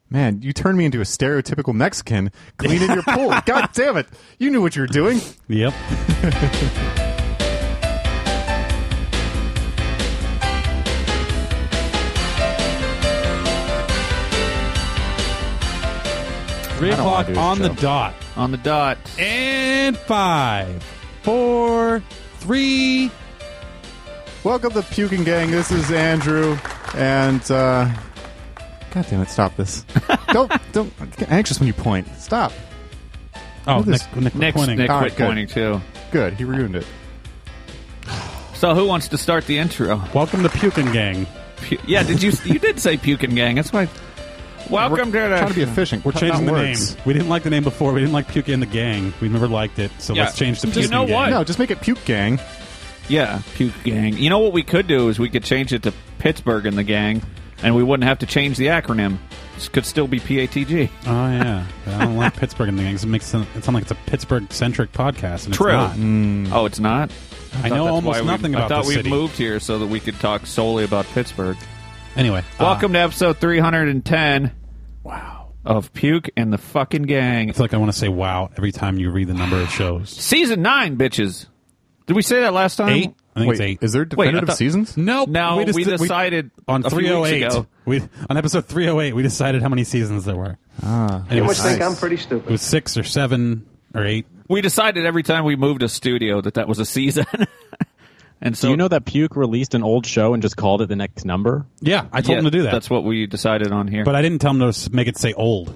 Man, you turned me into a stereotypical Mexican cleaning your pool. God damn it. You knew what you were doing. Yep. Three o'clock on the dot. On the dot. And 5, 4, 3. Welcome to Puking Gang. This is Andrew. And, God damn it, stop this. Don't get anxious when you point. Stop. Oh, this- Nick pointing. Nick All quit right, good. pointing too. Good, he ruined it. So who wants to start the intro? Welcome to Puking Gang. Yeah, you did say Puking Gang. That's why. Welcome to Trying to be the. efficient. We're changing the name. words. We didn't like the name before. We didn't like Puke and the Gang. We never liked it. So Yeah. let's change to You Puking know Gang. what? No, just make it Puke Gang. Yeah, Puke Gang. You know what we could do is we could change it to Pittsburgh and the Gang, and we wouldn't have to change the acronym. It could still be PATG. Oh, yeah. But I don't like Pittsburgh and the Gang. It makes it sound like it's a Pittsburgh-centric podcast. And True. It's not. Oh, it's not? I know almost nothing I about thought the we city. moved here so that we could talk solely about Pittsburgh. Anyway. Welcome to episode 310 Wow. of Puke and the fucking Gang. I feel like I want to say wow every time you read the number of shows. Season 9, bitches. Did we say that last time? 8? I think it's Wait, 8. is there definitive thought- seasons? Nope. No, we decided on a few weeks 308. ago. On episode 308, we decided how many seasons there were. And it You was, must think nice. I'm pretty stupid. it was 6 or 7 or 8. We decided every time we moved a studio that was a season. And so Do you know that Puke released an old show and just called it the next number? Yeah, I told yeah, him to do that. That's what we decided on here. But I didn't tell him to make it say old.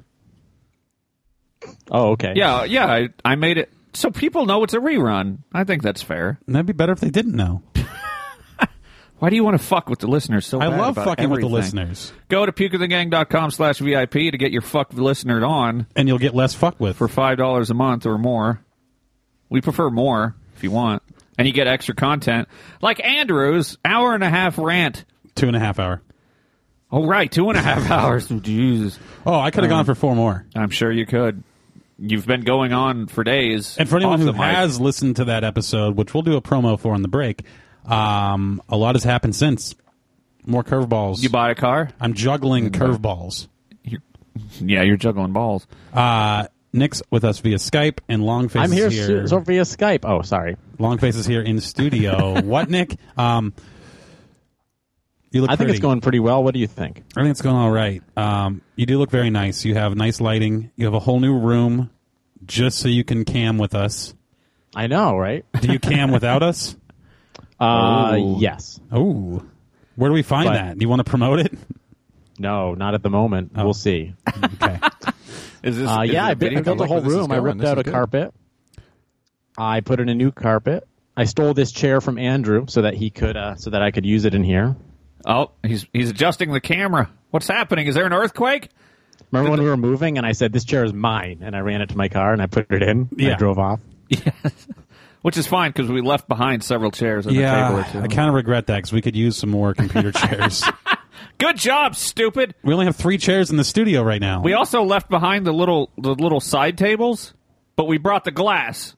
Oh, okay. yeah, I made it so people know it's a rerun. I think that's fair. And that'd be better if they didn't know. Why do you want to fuck with the listeners so I bad love about fucking with the everything? listeners. Go to pukeofthegang.com/VIP to get your fuck listenered on And you'll get less fuck with. for $5 a month or more. We prefer more if you want. And you get extra content. Like Andrew's hour-and-a-half rant. 2.5 hour. Oh, right, 2.5 hours. Oh, Jesus. Oh, I could have gone for 4 more. I'm sure you could. You've been going on for days. And for anyone off who the mic. has listened to that episode, which we'll do a promo for on the break, a lot has happened since. More curveballs. You bought a car? I'm juggling curveballs. You're juggling balls. Nick's with us via Skype, and Longface I'm here, is here. so via Skype. Oh, sorry. Longface is here in studio. What, Nick? You look I think pretty. it's going pretty well. What do you think? I think it's going all right. You do look very nice. You have nice lighting. You have a whole new room just so you can cam with us. I know, right? Do you cam without us? Yes. Oh. Where do we find But- that? Do you want to promote it? No, not at the moment. Oh. We'll see. Okay. Is this? Yeah, I video built a like whole where this is room. I going. ripped This out is a good. carpet. I put in a new carpet. I stole this chair from Andrew so that he could, so that I could use it in here. Oh, he's adjusting the camera. What's happening? Is there an earthquake? Remember when we were moving and I said, this chair is mine, and I ran it to my car and I put it in and I drove off? Which is fine because we left behind several chairs on the table or Yeah, two. I kind of regret that because we could use some more computer chairs. Good job, stupid. We only have 3 chairs in the studio right now. We also left behind the little side tables, but we brought the glass.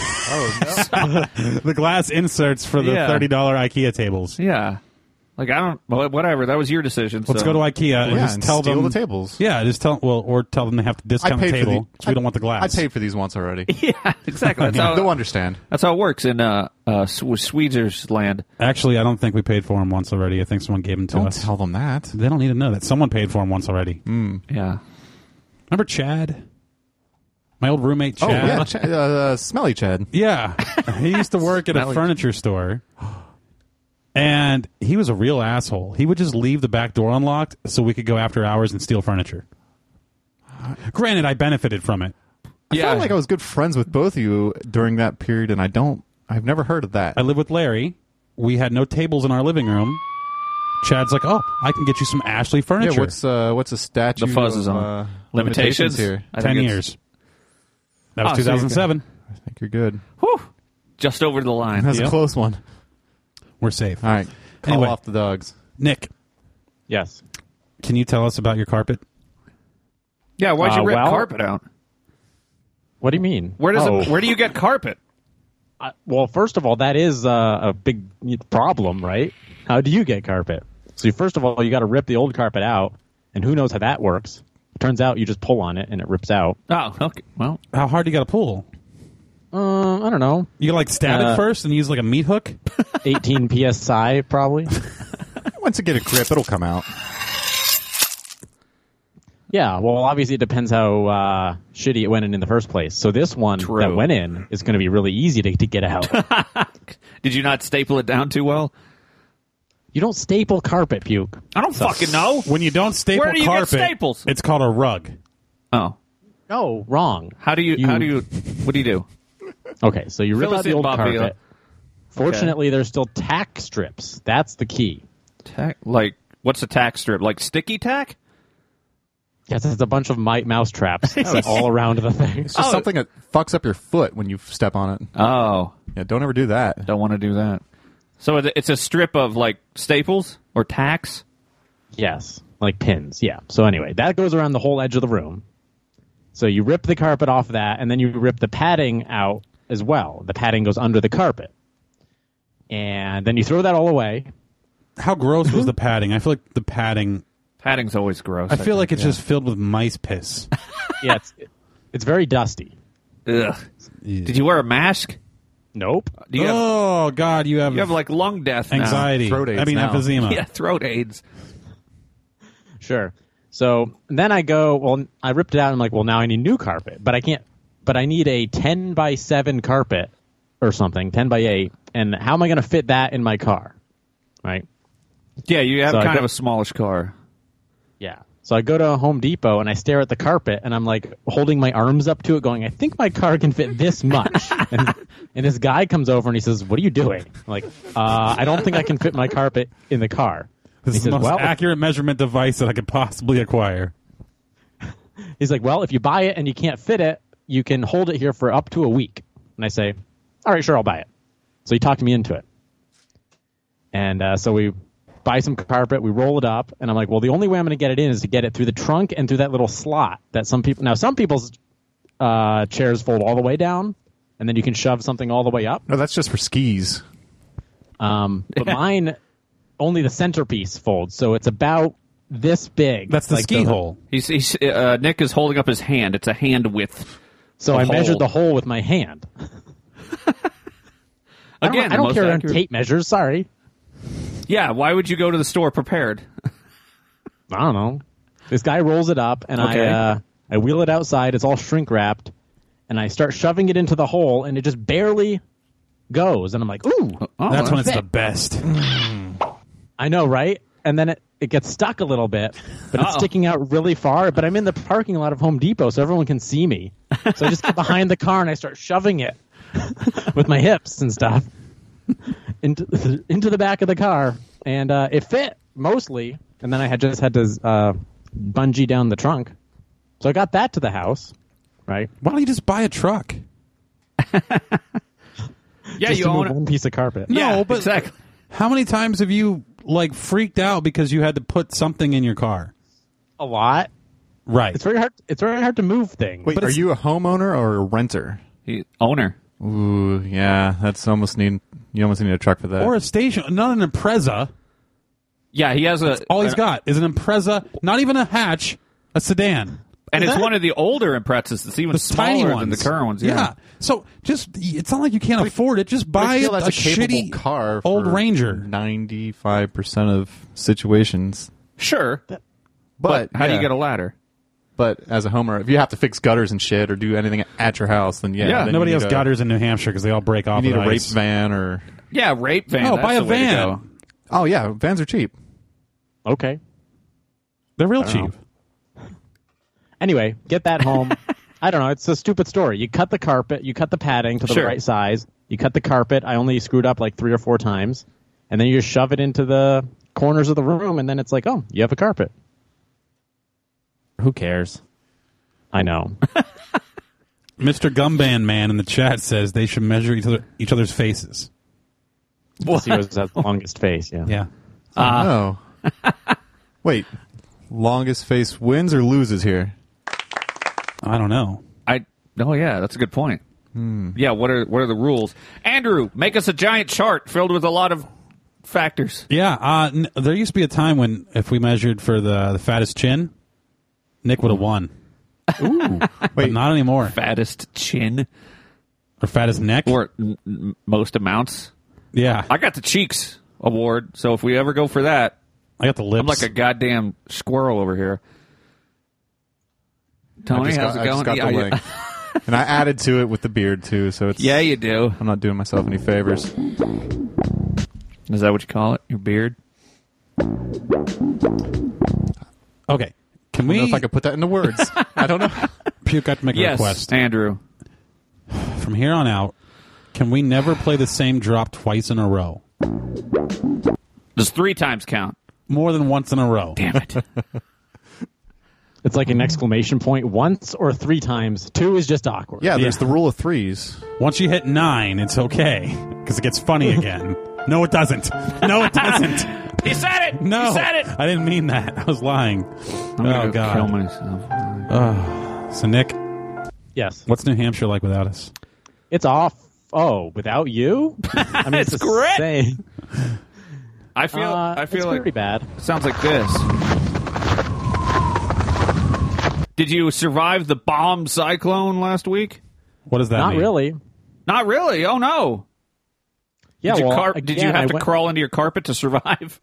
the glass inserts for the Yeah. $30 IKEA tables. Yeah. Like, I don't... Well, whatever. That was your decision. Let's so. go to IKEA and Yeah, just and tell steal them the tables. Yeah, just tell or tell them they have to discount the table because we don't want the glass. I paid for these once already. Yeah, exactly. That's They'll how, understand. that's how it works in Swedish land. Actually, I don't think we paid for them once already. I think someone gave them to Don't us. tell them that. They don't need to know that. Someone paid for them once already. Yeah. Remember Chad? My old roommate Oh, Chad? yeah, Smelly Chad. Yeah. He used to work at a Smelly- furniture store. And he was a real asshole. He would just leave the back door unlocked so we could go after hours and steal furniture. Granted, I benefited from it. I felt like I was good friends with both of you during that period, and I've never heard of that. I lived with Larry. We had no tables in our living room. Chad's like, oh, I can get you some Ashley furniture. Yeah, what's a statute? The fuzz is of, on. Limitations here? I 10 think it's- years. That was Oh, so you're 2007. I think you're good. Whew. Just over the line. That's Yep. a close one. We're safe. All right, call Anyway. off the dogs. Nick, Yes. can you tell us about your carpet? Yeah, why'd you rip well- carpet out? What do you mean? Where do you get carpet? Well, first of all, that is a big problem, right? How do you get carpet? So first of all, you got to rip the old carpet out, and who knows how that works. Turns out you just pull on it and it rips out. Oh, okay. Well, How hard do you got to pull? I don't know. You like stab it first and use like a meat hook? 18 psi probably. Once you get a grip, it'll come out. Yeah, well, obviously it depends how shitty it went in the first place. So this one True. that went in is going to be really easy to get out. did you not staple it down too well? You don't staple carpet, Puke. I don't fucking know. When you don't staple Where do you get carpet, staples? it's called a rug. Oh, No, wrong. what do you do? Okay, so you rip Fill out us the in, old Bob Vila. carpet. Fortunately, there's still tack strips. That's the key. Tack, like, what's a tack strip? Like sticky tack? Yes, it's a bunch of mouse traps all around the thing. It's just something that fucks up your foot when you step on it. Oh, Yeah, don't ever do that. don't want to do that. So it's a strip of like staples or tacks? Yes, like pins. Yeah. So anyway, that goes around the whole edge of the room. So you rip the carpet off that, and then you rip the padding out as well. The padding goes under the carpet. And then you throw that all away. How gross was the padding? I feel like the padding... Padding's always gross. I feel like it's just filled with mice piss. Yeah, it's very dusty. Ugh. Did you wear a mask? Nope. Do you have, Oh, God, you have like lung death now. anxiety. Throat AIDS I mean, now. emphysema. Yeah, throat AIDS. Sure. So then I go, well, I ripped it out. And I'm like, well, now I need new carpet, but I can't. But I need a 10 by 7 carpet or something, 10 by 8. And how am I going to fit that in my car? Right. Yeah, you have So I kind go- of a smallish car. Yeah. So I go to Home Depot and I stare at the carpet and I'm like holding my arms up to it, going, I think my car can fit this much. and this guy comes over and he says, what are you doing? I'm like, I don't think I can fit my carpet in the car. This He is the says, most well, accurate measurement device that I could possibly acquire. He's like, well, if you buy it and you can't fit it, you can hold it here for up to a week. And I say, all right, sure, I'll buy it. So he talked me into it. And so we buy some carpet, we roll it up, and I'm like, well, the only way I'm going to get it in is to get it through the trunk and through that little slot that some people's chairs fold all the way down, and then you can shove something all the way up. No, that's just for skis. But mine, only the centerpiece folds, so it's about this big. That's the like ski hole. He's Nick is holding up his hand. It's a hand width. So the I measured hole. the hole with my hand. Again, I don't the most carry on accurate- tape measures. Sorry. Yeah, why would you go to the store prepared? I don't know. This guy rolls it up, and Okay. I wheel it outside. It's all shrink wrapped, and I start shoving it into the hole, and it just barely goes. And I'm like, ooh, That's when it's fit. the best. I know, right? And then it gets stuck a little bit, but it's Uh-oh. sticking out really far. But I'm in the parking lot of Home Depot, so everyone can see me. So I just get behind the car and I start shoving it with my hips and stuff into the back of the car, and it fit mostly. And then I just had to bungee down the trunk. So I got that to the house, right? Why don't you just buy a truck? Yeah, Just you to own move it. one piece of carpet. No, Yeah, but exactly. how many times have you like freaked out because you had to put something in your car? A lot. Right. It's very hard. It's very hard to move things. Wait, But are it's- you a homeowner or a renter? Owner. Ooh, yeah, you almost need a truck for that. Or a station, not an Impreza. Yeah, he has All he's got is an Impreza, not even a hatch, a sedan. and it's one of the older Imprezas. It's even The tiny smaller ones. than the current ones. Yeah. So it's not like you can't afford it. Just But buy I feel a that's a capable shitty car. old for Ranger. 95% of situations. Sure. But How do you yeah. get a ladder? But as a homeowner, if you have to fix gutters and shit or do anything at your house, then Yeah, then Nobody you has need gutters in New Hampshire because they all break off. You need with a rape ice. van or Yeah, rape van. Oh, That's buy a the way to van. go. oh yeah, vans are cheap. Okay. They're real I don't cheap. Anyway, get that home. I don't know. It's a stupid story. You cut the carpet. You cut the padding to the Sure. right size. You cut the carpet. I only screwed up like 3 or 4 times. And then you just shove it into the corners of the room, and then it's like, oh, you have a carpet. Who cares? I know. Mr. Gumband Man in the chat says they should measure each other's faces. See who has the longest face. Yeah. Yeah. Oh. Wait, longest face wins or loses here? I don't know. Oh yeah, that's a good point. Yeah, what are the rules? Andrew, make us a giant chart filled with a lot of factors. Yeah. There used to be a time when if we measured for the fattest chin, Nick would have won. Ooh. But Wait, not anymore. Fattest chin Or fattest neck. or most amounts. Yeah. I got the cheeks award, so if we ever go for that, I got the lips. I'm like a goddamn squirrel over here. Tony, how's it I just going? got the link. And I added to it with the beard, too, so it's... Yeah, you do. I'm not doing myself any favors. Is that what you call it? Your beard? Okay. Can I don't we... know if I could put that into words. I don't know. Puke got to make a Yes, request. Andrew. From here on out, can we never play the same drop twice in a row? Does 3 times count? More than once in a row. Damn it. It's like an exclamation point once or 3 times. 2 is just awkward. Yeah, there's Yeah. the rule of threes. Once you hit 9, it's okay. Because it gets funny again. No, it doesn't. No, it doesn't. He said it! No. He said it! I didn't mean that. I was lying. I'm gonna Oh, go kill God. myself. So, Nick, Yes. what's New Hampshire like without us? It's off. Oh, without you? I mean, It's the great. same. I feel It's like pretty bad. it sounds like this. Did you survive the bomb cyclone last week? What does that Not mean? really. Not really. Oh no. Yeah, Did you, well, did again, you have I to went- crawl into your carpet to survive?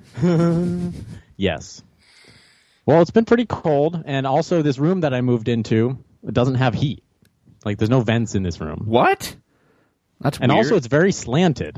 Yes. Well, it's been pretty cold, and also this room that I moved into, it doesn't have heat. Like, there's no vents in this room. What? That's And weird. also, it's very slanted.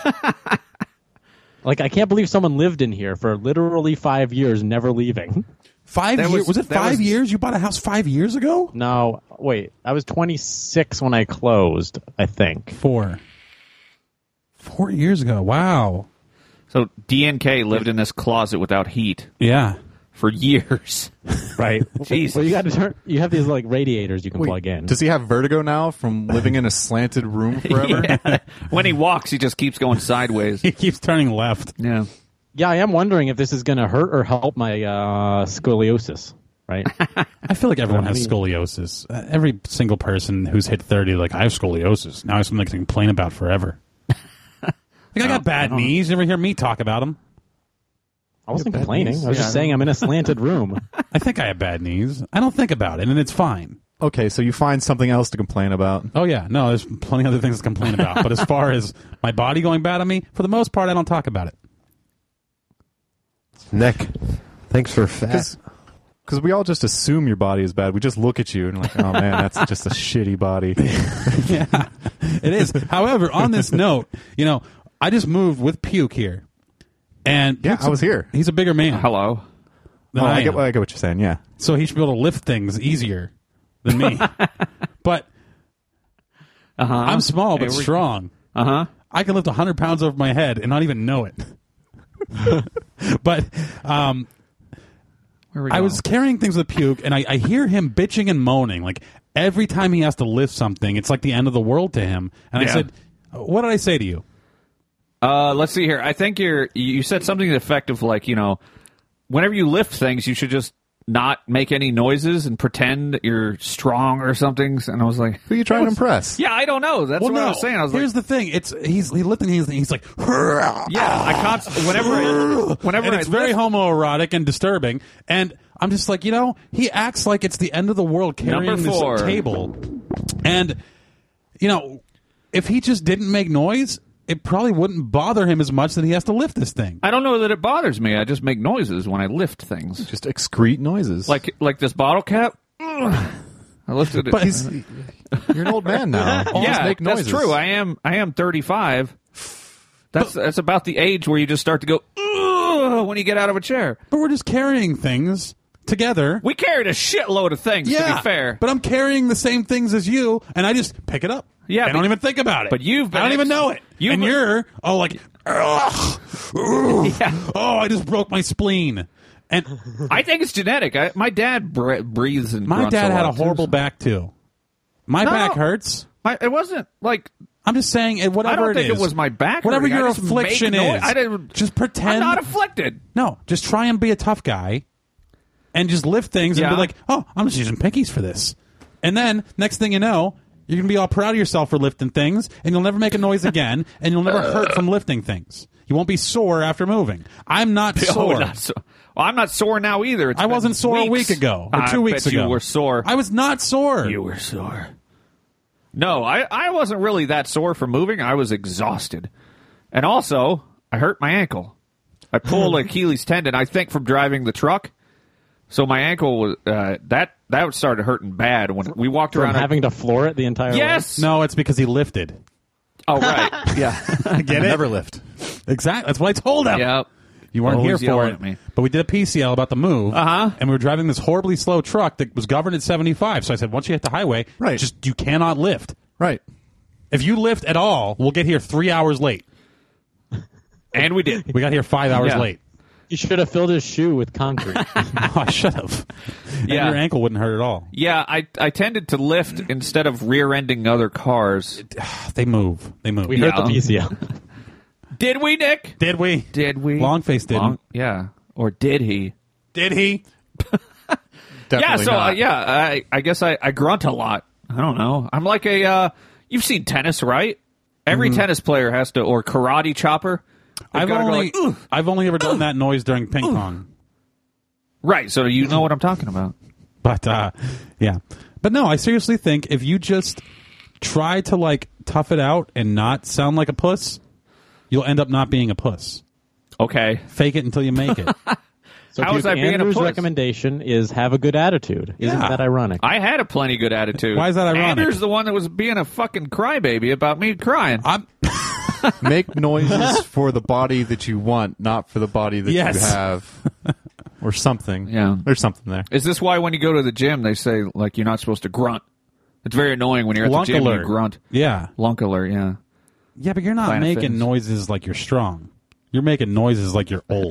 Like, I can't believe someone lived in here for literally 5 years, never leaving. 5 That years? was- Was it that 5 was- years? You bought a house 5 years ago? No, wait. I was 26 when I closed, I think. 4. 4 years ago. Wow. So DNK lived in this closet without heat Yeah. for years. Right. Jesus. Well, you got to turn. You have these like radiators you can plug in. Does he have vertigo now from living in a slanted room forever? Yeah. When he walks, he just keeps going sideways. He keeps turning left. Yeah. Yeah, I am wondering if this is going to hurt or help my scoliosis. Right. I feel like everyone has scoliosis. Every single person who's hit 30, like, I have scoliosis. Now I have something to complain about forever. Like, I got bad knees. You ever hear me talk about them? I wasn't bad complaining. knees. I was Yeah, just saying I'm in a slanted room. I think I have bad knees. I don't think about it, and it's fine. Okay, so you find something else to complain about. Oh, yeah. No, there's plenty of other things to complain about. But as far as my body going bad on me, for the most part, I don't talk about it. Nick, thanks for fat. Because we all just assume your body is bad. We just look at you and like, oh man, that's just a shitty body. Yeah, it is. However, on this note, you know, I just moved with Puke here. And Yeah, Puke's I was here. He's a bigger man Hello. than Oh, I I get am. what you're saying. Yeah. So he should be able to lift things easier than me. But Uh-huh. I'm small but Hey, we're- strong. Uh-huh. I can lift 100 pounds over my head and not even know it. But Where we I going? was carrying things with Puke, and I hear him bitching and moaning. Like, every time he has to lift something, it's like the end of the world to him. And I Yeah. said, what did I say to you? Let's see here. I think you said something to the effect of, like, you know, whenever you lift things, you should just not make any noises and pretend you're strong or something. And I was like, Who are you trying to impress? yeah, I don't know. That's what I was saying. I was Here's like, the thing. He's lifting these things. He's like, yeah, I constantly, whenever and I it's very lift, homoerotic and disturbing. And I'm just like, you know, he acts like it's the end of the world carrying Number 4. this table. And, you know, if he just didn't make noise, it probably wouldn't bother him as much that he has to lift this thing. I don't know that it bothers me. I just make noises when I lift things. Just excrete noises. Like this bottle cap. I lifted it. But You're an old man now. Always yeah, make noises. that's true. I am 35. That's about the age where you just start to go when you get out of a chair. But we're just carrying things together. We carried a shitload of things, to be fair. But I'm carrying the same things as you, and I just pick it up. Yeah, I don't but- even think about it. but you've been I don't even know it. you've And been- you're like, ugh, ugh, Yeah. oh, I just broke my spleen. And I think it's genetic. My dad breathes and my grunts dad had a lot, too, horrible so- back too. My No. back hurts. It wasn't like I'm just saying, whatever I don't it think is, it was my back. whatever hurting. I your just make affliction noise. is, I didn't just pretend. I'm not afflicted. No, just try and be a tough guy, and just lift things and Yeah. be like, oh, I'm just using pinkies for this. And then next thing you know, You're going to be all proud of yourself for lifting things, and you'll never make a noise again, and you'll never hurt from lifting things. You won't be sore after moving. I'm not sore. Well, I'm not sore now either. I wasn't sore a week ago or 2 weeks ago. You were sore. I was not sore. You were sore. No, I wasn't really that sore from moving. I was exhausted. And also, I hurt my ankle. I pulled an Achilles tendon, I think, from driving the truck. So my ankle was that started hurting bad when we walked From around. having to floor it the entire way? Yes. No, it's because he lifted. Oh, right. Yeah. Get it? Never lift. Exactly. That's what I told him. Yep. You weren't Always here for yelling it. at me. But we did a PCL about the move. Uh-huh. And we were driving this horribly slow truck that was governed at 75. So I said, once you hit the highway, Right. just you cannot lift. Right. If you lift at all, we'll get here 3 hours late. And we did. We got here 5 hours Yeah. late. You should have filled his shoe with concrete. Oh, I should have. And Yeah. your ankle wouldn't hurt at all. Yeah, I tended to lift instead of rear-ending other cars. They move. They move. We hurt the PCL. Did we, Nick? Did we? Did we? Longface didn't. Yeah. Or did he? Did he? Definitely not. I guess I grunt a lot. I don't know. I'm like you've seen tennis, right? Every tennis player has to, or karate chopper. I've only ever done that noise during ping pong. Right, so you know what I'm talking about. But yeah. But no, I seriously think if you just try to like tough it out and not sound like a puss, you'll end up not being a puss. Okay. Fake it until you make it. So How is I being a Andrew's puss? recommendation is have a good attitude. Isn't Yeah. that ironic? I had a plenty good attitude. Why is that ironic? Andrew's the one that was being a fucking crybaby about me crying. I'm Make noises for the body that you want, not for the body that Yes. you have. Or something. Yeah. There's something there. Is this why when you go to the gym they say like you're not supposed to grunt? It's very annoying when you're at the gym and Lunkular. you grunt. Yeah. Lunkular, yeah. Yeah, but you're not Planet making Fitness. noises like you're strong. You're making noises like you're old.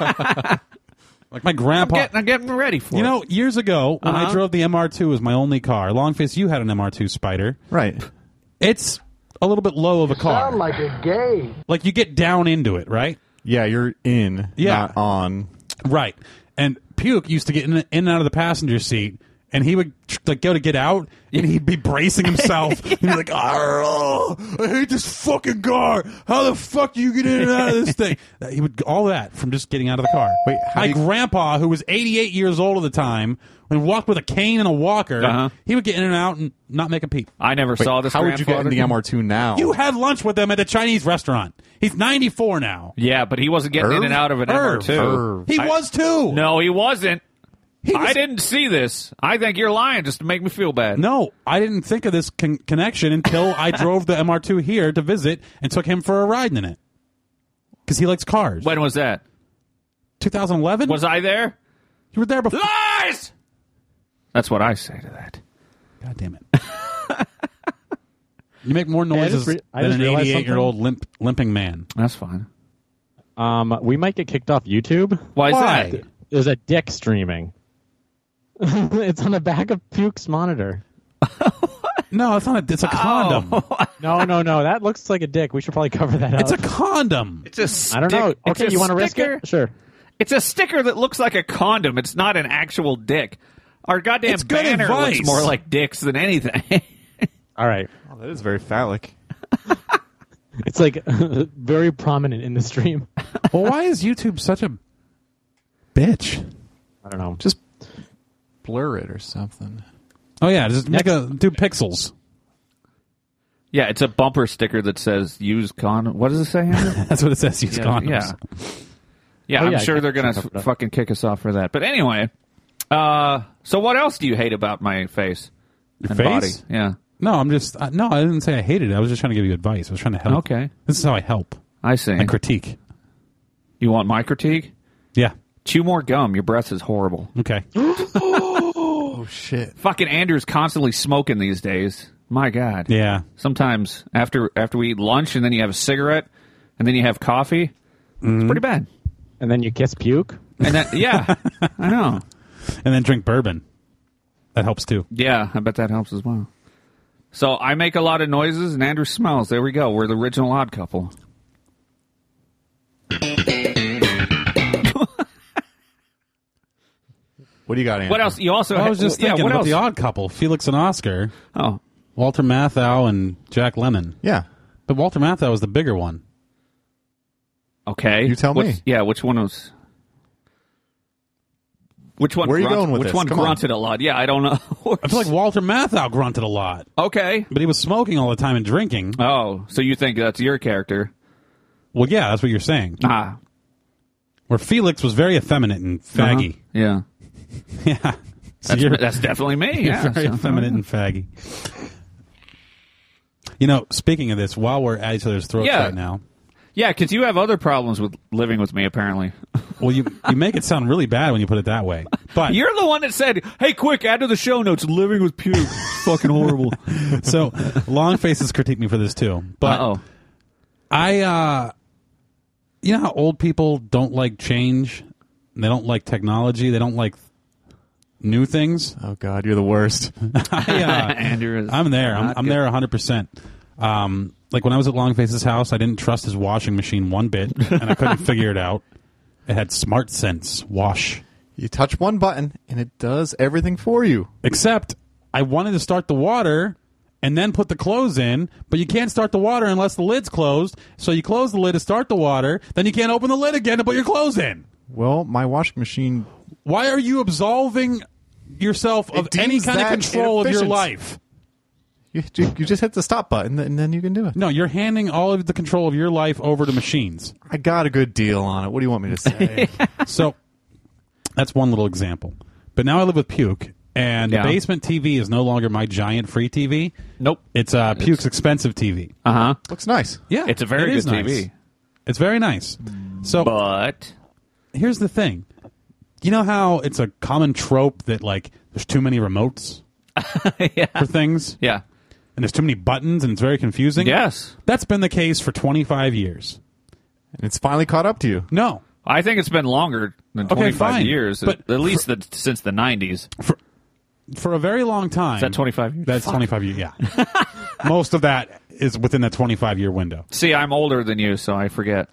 Like my grandpa. I'm getting ready for You it. know, years ago when I drove the MR2 as my only car, Longface, you had an MR2 Spider. Right. It's a little bit low of a car. Sound like a gay. Like you get down into it, right? Yeah, you're in, Yeah. not on. Right. And Puke used to get in and out of the passenger seat, and he would like go to get out, and he'd be bracing himself. He'd be like, "Oh, I hate this fucking car. How the fuck do you get in and out of this thing?" He would all that from just getting out of the car. Wait, how my do you- grandpa, who was 88 years old at the time, and walked with a cane and a walker, Uh-huh. he would get in and out and not make a peep. I never Wait, saw this. how would you get in the grandfather. MR2 now? You had lunch with him at a Chinese restaurant. He's 94 now. Yeah, but he wasn't getting in and out of an MR2. Irv. He was too. No, he wasn't. He was- I didn't see this. I think you're lying just to make me feel bad. No, I didn't think of this connection until I drove the MR2 here to visit and took him for a ride in it. Because he likes cars. When was that? 2011? Was I there? You were there before. Lies! That's what I say to that. God damn it. You make more noises I than just an realized 88-year-old limping man. That's fine. We might get kicked off YouTube. Why is Why? that? There's a dick streaming. It's on the back of Puke's monitor. No, it's not. It's a condom. No. That looks like a dick. We should probably cover that It's a up. condom. It's a I don't know. it's Okay, a you want to risk sticker. it? Sure. It's a sticker that looks like a condom. It's not an actual dick. Our goddamn It's good banner advice. looks more like dicks than anything. All right. Oh, that is very phallic. It's like very prominent in the stream. Well, why is YouTube such a bitch? I don't know. Just blur it or something. Oh, yeah. Just do pixels. Yeah, it's a bumper sticker that says "use condom." What does it say, Andrew? That's what it says. Use Yeah, condoms. yeah. Oh, I'm yeah, sure I they're gonna check that. fucking kick us off for that. But anyway, so what else do you hate about my face and face? body? Yeah, No, I'm just... no, I didn't say I hated it. I was just trying to give you advice. I was trying to help. Okay. This is how I help. I see. And critique. You want my critique? Yeah. Chew more gum. Your breath is horrible. Okay. Oh, shit. Fucking Andrew's constantly smoking these days. My God. Yeah. Sometimes after we eat lunch and then you have a cigarette and then you have coffee, it's pretty bad. And then you kiss Puke. And then, yeah, I know. And then drink bourbon. That helps too. Yeah, I bet that helps as well. So I make a lot of noises and Andrew smells. There we go. We're the original odd couple. What do you got, Andrew? What else? You also I was just yeah, thinking what about else? the Odd Couple, Felix and Oscar. Oh, Walter Matthau and Jack Lemmon. Yeah. But Walter Matthau was the bigger one. Okay. You tell me. Yeah, which one was... Which one? Where are you going with which this? one Come on. grunted a lot? Yeah, I don't know. I feel like Walter Matthau grunted a lot. Okay. But he was smoking all the time and drinking. Oh, so you think that's your character? Well, yeah, that's what you're saying. Ah. Where Felix was very effeminate and faggy. Yeah. Yeah. So you're That's definitely me. you're Yeah. very so- effeminate and faggy. You know, speaking of this, while we're at each other's throats Yeah. right now, Yeah, because you have other problems with living with me, apparently. well, you make it sound really bad when you put it that way. But You're the one that said, hey, quick, add to the show notes, living with puke. It's fucking horrible. so Long Faces critique me for this too. But Uh-oh. you know how old people don't like change? They don't like technology. They don't like new things. Oh, God, you're the worst. Andrew is I'm there. not I'm good. there 100%. Like when I was at Long Face's house, I didn't trust his washing machine one bit, and I couldn't figure it out. It had Smart Sense wash. You touch one button, and it does everything for you. Except I wanted to start the water and then put the clothes in, but you can't start the water unless the lid's closed. So you close the lid to start the water, then you can't open the lid again to put your clothes in. Well, my washing machine... Why are you absolving yourself of It any deems kind of that control of your inefficient. life? You just hit the stop button, and then you can do it. No, you're handing all of the control of your life over to machines. I got a good deal on it. What do you want me to say? So that's one little example. But now I live with Puke, and Yeah. the basement TV is no longer my giant free TV. Nope. It's Puke's expensive TV. Uh-huh. Looks nice. Yeah, It's a very it is good nice. TV. It's very nice. So But... here's the thing. You know how it's a common trope that, like, there's too many remotes for things? Yeah. And there's too many buttons, and it's very confusing? Yes. That's been the case for 25 years. And it's finally caught up to you. No. I think it's been longer than Okay, 25 fine. years, But at least since the 90s. For a very long time. Is that 25 years? That's 25 years, yeah. Most of that is within that 25-year window. See, I'm older than you, so I forget.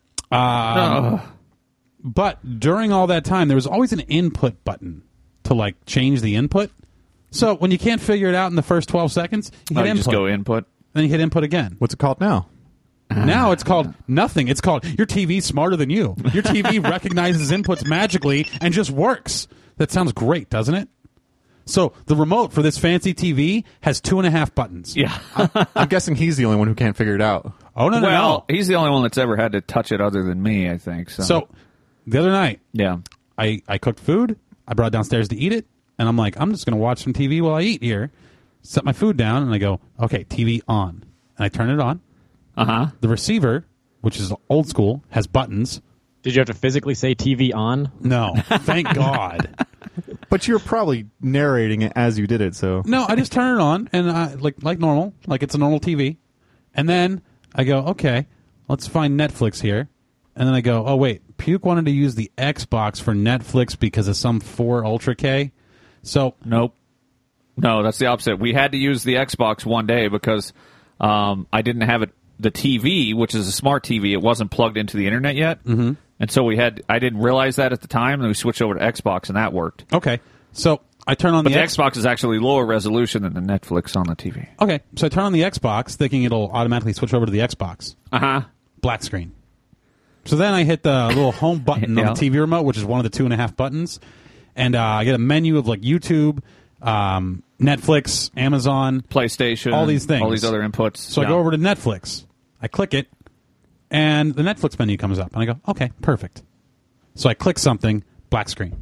But during all that time, there was always an input button to, like, change the input. So when you can't figure it out in the first 12 seconds, you hit You input. just go input. Then you hit input again. What's it called now? Now it's called nothing. It's called your TV's smarter than you. Your TV recognizes inputs magically and just works. That sounds great, doesn't it? So the remote for this fancy TV has 2.5 buttons. Yeah. I'm guessing he's the only one who can't figure it out. Oh, no, no, Well, no. he's the only one that's ever had to touch it other than me, I think. So the other night, yeah. I cooked food. I brought it downstairs to eat it. And I'm like, I'm just going to watch some TV while I eat here. Set my food down, and I go, okay, TV on. And I turn it on. Uh-huh. The receiver, which is old school, has buttons. Did you have to physically say TV on? No, thank God. But you're probably narrating it as you did it, so... No, I just turn it on, and I, like normal, like it's a normal TV. And then I go, okay, let's find Netflix here. And then I go, oh, wait, Puke wanted to use the Xbox for Netflix because of some 4 Ultra K. So, Nope. No, that's the opposite. We had to use the Xbox one day because I didn't have it. The TV, which is a smart TV, it wasn't plugged into the internet yet. Mm-hmm. And so I didn't realize that at the time, and we switched over to Xbox, and that worked. okay. So I turn on But the the Xbox is actually lower resolution than the Netflix on the TV. Okay, so I turn on the Xbox thinking it'll automatically switch over to the Xbox. Uh-huh. Black screen. So then I hit the little home button Yeah. on the TV remote, which is one of the 2.5 buttons. And I get a menu of like YouTube, Netflix, Amazon, PlayStation. all these things. All these other inputs. So I go over to Netflix. I click it, and the Netflix menu comes up. And I go, okay, perfect. So I click something, black screen.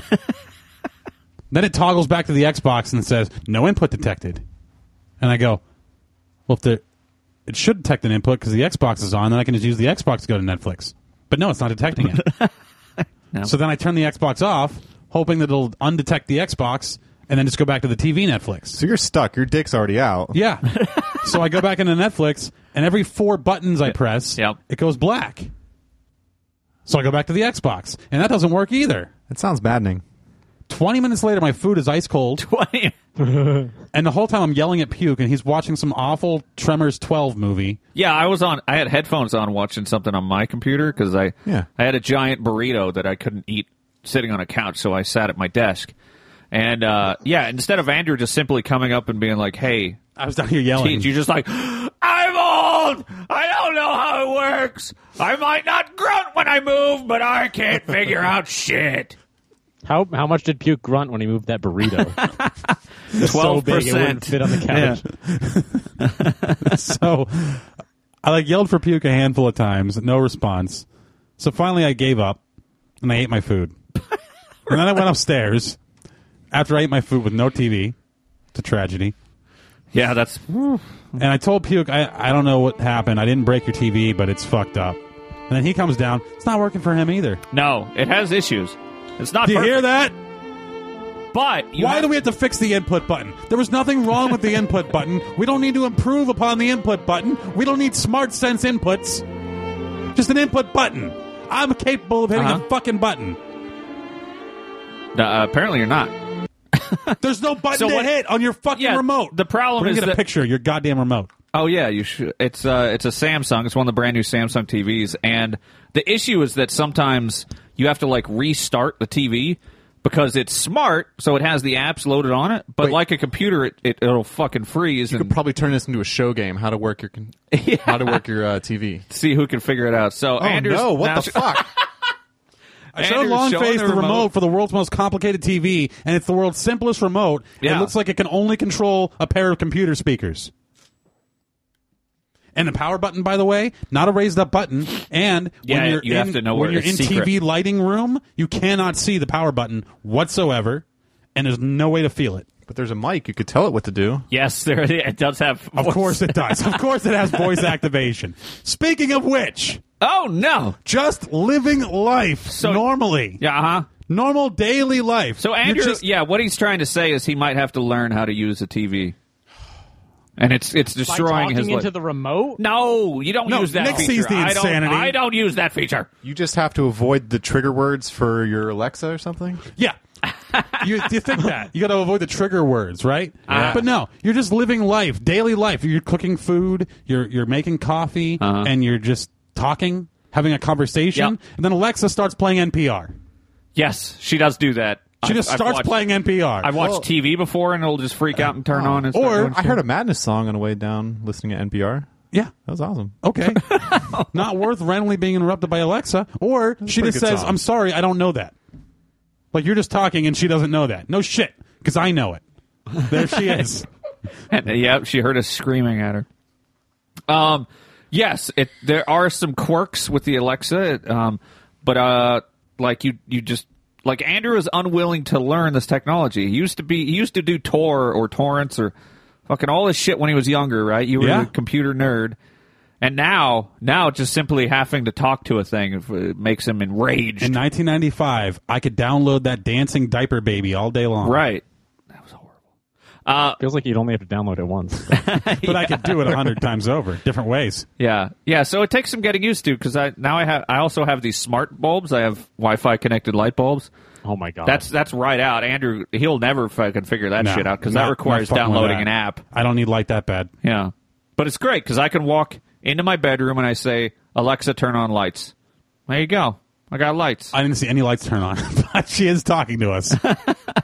Then it toggles back to the Xbox and says, no input detected. And I go, well, if it should detect an input because the Xbox is on, then I can just use the Xbox to go to Netflix. But no, it's not detecting it. No. So then I turn the Xbox off, hoping that it'll undetect the Xbox, and then just go back to the TV Netflix. So you're stuck. Your dick's already out. Yeah. So I go back into Netflix, and every 4 buttons I press, Yep. it goes black. So I go back to the Xbox, and that doesn't work either. That sounds maddening. 20 minutes later, my food is ice cold, and the whole time I'm yelling at Puke, and he's watching some awful Tremors 12 movie. Yeah, I had headphones on watching something on my computer because I had a giant burrito that I couldn't eat sitting on a couch, so I sat at my desk. And instead of Andrew just simply coming up and being like, "Hey, I was down here yelling. you're just like, I'm old. I don't know how it works. I might not grunt when I move, but I can't figure out shit." How much did Puke grunt when he moved that burrito? So big it wouldn't 12%. fit on the couch. So I yelled for Puke a handful of times, no response. So finally I gave up and I ate my food. And then I went upstairs after I ate my food with no TV. It's a tragedy. Yeah, that's. And I told Puke, I don't know what happened. I didn't break your TV, but it's fucked up. And then he comes down. It's not working for him either. No, it has issues. It's not Do you perfect. hear that? But Why do we have to fix the input button? There was nothing wrong with the input button. We don't need to improve upon the input button. We don't need smart sense inputs. Just an input button. I'm capable of hitting a fucking button. Apparently you're not. There's no button So to what- hit on your fucking Yeah, remote. the problem We're is gonna get a that- picture of your goddamn remote. Oh yeah, you should. It's a Samsung. It's one of the brand new Samsung TVs, and the issue is that sometimes you have to restart the TV because it's smart, so it has the apps loaded on it. But Wait. like a computer, it'll fucking freeze You and could probably turn this into a show game. How to work your TV. see who can figure it out. So Oh Andrew's no! What now- the fuck? I showed Andrew's Long showing Face the the remote. remote for the world's most complicated TV, and it's the world's simplest remote. Yeah. It looks like it can only control a pair of computer speakers. And the power button, by the way, not a raised up button. And Yeah, when you're you have to know when where you're in it's secret. TV lighting room, you cannot see the power button whatsoever, and there's no way to feel it. But there's a mic. You could tell it what to do. Yes, there it does have. Of course it does. Of course it has voice activation. Speaking of which, Oh no. just living life So- normally. Yeah. Uh huh. Normal daily life. So You're Andrew, just- what he's trying to say is he might have to learn how to use a TV, and it's By destroying his talking life. into the remote? No, you don't No, use that Nick feature. sees the insanity. I don't use that feature. You just have to avoid the trigger words for your Alexa or something. Yeah. you think that. You got to avoid the trigger words, right? But no, you're just living life, daily life. You're cooking food, you're making coffee, and you're just talking, having a conversation, Yep. and then Alexa starts playing NPR. Yes, she does do that. She just starts playing NPR. I've watched TV before, and it'll just freak out and turn on. And start Or doing I shit. heard a Madness song on the way down listening to NPR. Yeah. That was awesome. Okay. Not worth randomly being interrupted by Alexa. Or she pretty just good says, song. I'm sorry, I don't know that. Like, you're just talking and she doesn't know that. No shit, because I know it. There she is. Yep, she heard us screaming at her. Yes, there are some quirks with the Alexa, but you just Andrew is unwilling to learn this technology. He used to do Tor or torrents or fucking all this shit when he was younger, right? You were Yeah. a computer nerd. And now just simply having to talk to a thing it makes him enraged. In 1995, I could download that dancing diaper baby all day long. Right. That was horrible. Feels like you'd only have to download it once. But I could do it 100 times over, different ways. Yeah. So it takes some getting used to because I also have these smart bulbs. I have Wi-Fi connected light bulbs. Oh my god. That's right out. Andrew, he'll never fucking figure that No, shit out because not- that requires not fucking with downloading that. an app. I don't need light that bad. Yeah. But it's great because I can walk into my bedroom and I say, Alexa, turn on lights. There you go. I got lights. I didn't see any lights turn on, but she is talking to us. I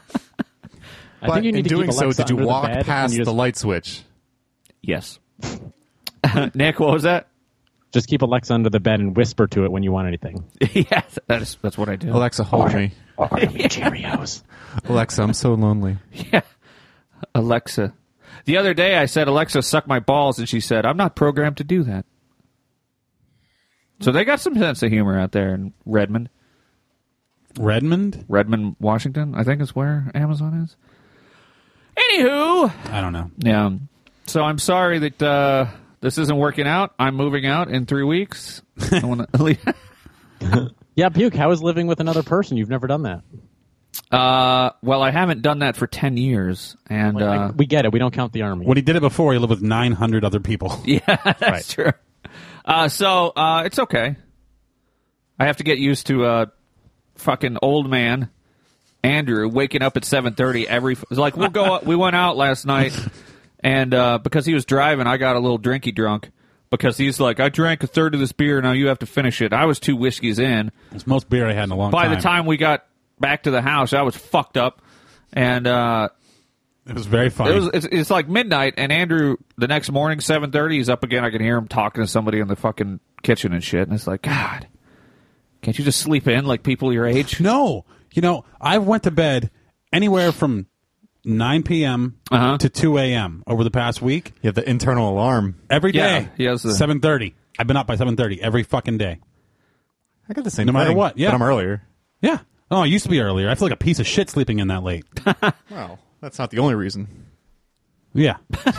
But think you need in to doing keep so, Alexa did you under the walk bed and past you the just, light switch? Yes. Nick, what was that? just keep Alexa under the bed and whisper to it when you want anything. Yeah, that's what I do. Alexa, hold me. Order me Cheerios. Alexa, I'm so lonely. Yeah. Alexa. The other day I said, Alexa, suck my balls, and she said, I'm not programmed to do that. So they got some sense of humor out there in Redmond, Washington, I think is where Amazon is. Anywho, I don't know. yeah. So I'm sorry that this isn't working out. I'm moving out in 3 weeks. I want to leave. Yeah, Puke, how is living with another person? You've never done that. Well, I haven't done that for 10 years, and We get it. We don't count the army. When he did it before, he lived with 900 other people. yeah, that's true. So it's okay. I have to get used to fucking old man Andrew waking up at 7:30 every. It's like we'll go. We went out last night, and because he was driving, I got a little drinky drunk. Because he's like, I drank a third of this beer, now you have to finish it. I was 2 whiskeys in. It's most beer I had in a long By time. the time we got back to the house, I was fucked up. And It was very funny. it's like midnight, and Andrew, the next morning, 7:30, he's up again. I can hear him talking to somebody in the fucking kitchen and shit. And it's like, God, can't you just sleep in like people your age? No. I went to bed anywhere from 9 p.m. to 2 a.m. over the past week. You have the internal alarm. Every day. Yeah, he has the- 7:30. I've been up by 7:30 every fucking day. I got the same No matter thing, what, yeah. But I'm earlier. Yeah. Oh, I used to be earlier. I feel like a piece of shit sleeping in that late. Well, that's not the only reason. Yeah.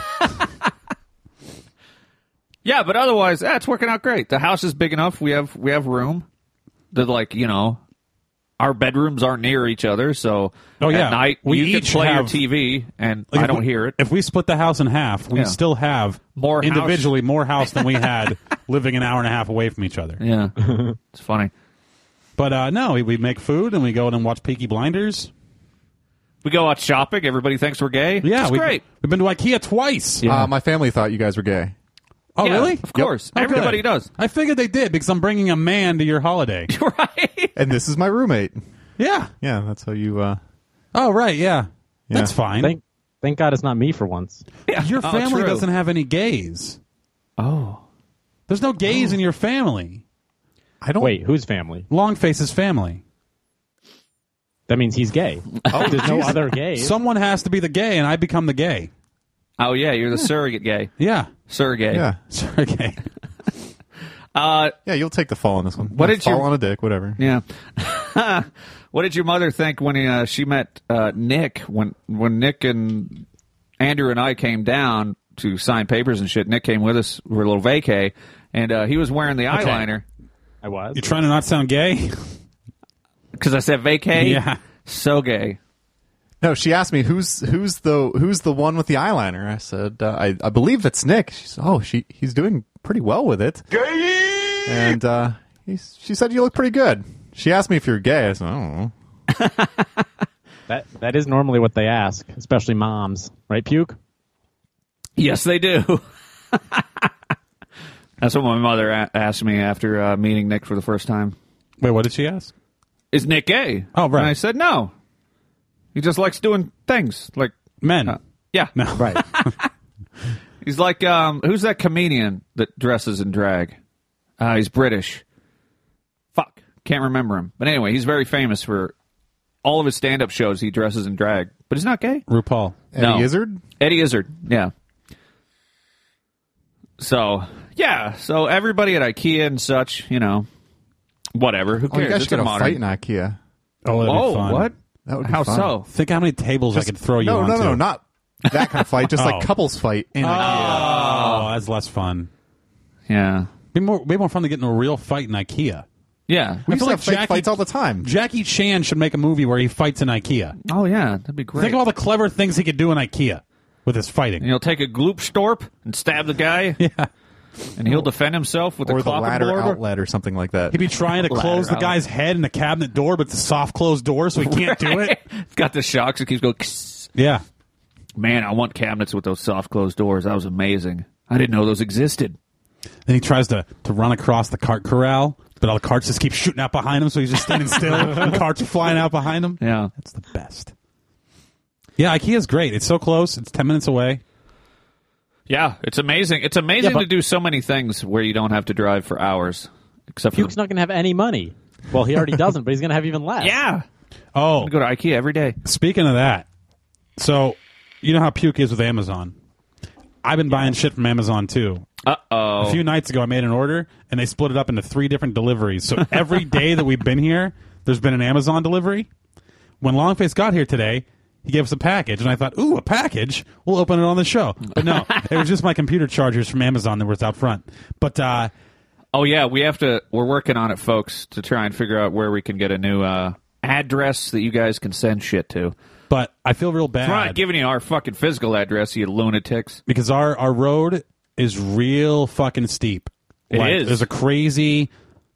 Yeah, but otherwise, it's working out great. The house is big enough. We have room. That our bedrooms aren't near each other, so Oh, yeah. at night We you each can play have- your TV, and Like, I if don't we- hear it. If we split the house in half, we Yeah. still have More house. individually more house than we had living an hour and a half away from each other. Yeah, it's funny. But no, we make food and we go in and watch Peaky Blinders. We go out shopping. Everybody thinks we're gay. Yeah, it's great. We've been to IKEA twice. Yeah. My family thought you guys were gay. Oh, Yeah, really? Of course, Oh, everybody good. does. I figured they did because I'm bringing a man to your holiday. Right? And this is my roommate. Yeah. Yeah, that's how you... Oh, right. Yeah. Yeah. That's fine. Thank God it's not me for once. Your Oh, family true. doesn't have any gays. Oh, There's no gays in your family. I don't... Wait, whose family? Longface's family. That means he's gay. Oh, There's no other gays. Someone has to be the gay, and I become the gay. oh yeah, you're the surrogate gay. Yeah. Surrogate. Yeah. Sorry, gay. Yeah, you'll take the fall on this one. What did fall you- on a dick, whatever. Yeah. What did your mother think when she met Nick? When Nick and Andrew and I came down to sign papers and shit, Nick came with us for a little vacay, and he was wearing the eyeliner. I was. You're trying to not sound gay? Because I said vacay? Yeah. So gay. No, she asked me who's the one with the eyeliner. I said I believe that's Nick. She said, he's doing pretty well with it. Gay. And she said you look pretty good. She asked me if you're gay. I said I don't know. That is normally what they ask, especially moms, right? Puke. Yes, they do. That's what my mother asked me after meeting Nick for the first time. Wait, what did she ask? Is Nick gay? Oh, right. And I said, no. He just likes doing things. Like, Men. yeah. No. Right. He's like, who's that comedian that dresses in drag? He's British. Fuck. Can't remember him. But anyway, he's very famous for all of his stand-up shows. He dresses in drag. But he's not gay. RuPaul. Eddie No. Izzard? Eddie Izzard. Yeah. So, yeah. So everybody at IKEA and such, whatever. Who Oh, you cares? guys It's should a go modern. fight in IKEA. Oh, that'd be Oh, fun. what? That would be How fun. so? Think how many tables I could throw you No, onto. no, not that kind of fight. Just Oh. like couples fight in IKEA. Oh, that's less fun. Yeah. Be more fun to get in a real fight in IKEA. Yeah. We I used feel to like have fake Jackie- fights all the time. Jackie Chan should make a movie where he fights in IKEA. Oh, yeah. That'd be great. Think of all the clever things he could do in IKEA with his fighting. And he'll take a Gloopstorp and stab the guy, Yeah. and he'll defend himself with Or a the ladder clapperboard. outlet or something like that. He'd be trying to close the out. guy's head in the cabinet door, but it's a soft closed door, so he can't do it. It's got the shocks. It keeps going. Kss. Yeah. Man, I want cabinets with those soft closed doors. That was amazing. I didn't know those existed. Then he tries to run across the cart corral, but all the carts just keep shooting out behind him, so he's just standing still, and carts are flying out behind him. Yeah. That's the best. Yeah, IKEA's great. It's so close. It's 10 minutes away. Yeah, it's amazing. It's amazing Yeah, but- to do so many things where you don't have to drive for hours. Except for Puke's not going to have any money. Well, he already doesn't, but he's going to have even less. yeah. Oh, I go to IKEA every day. speaking of that, so you know how Puke is with Amazon. I've been buying shit from Amazon, too. Uh-oh. A few nights ago, I made an order, and they split it up into 3 different deliveries. So every day that we've been here, there's been an Amazon delivery. When Longface got here today, he gave us a package, and I thought, ooh, a package? We'll open it on the show. But no, it was just my computer chargers from Amazon that was out front. But Oh, yeah, we're working on it, folks, to try and figure out where we can get a new address that you guys can send shit to. I feel real bad. We're not giving you our fucking physical address, you lunatics. Because our road is real fucking steep. It is. There's a crazy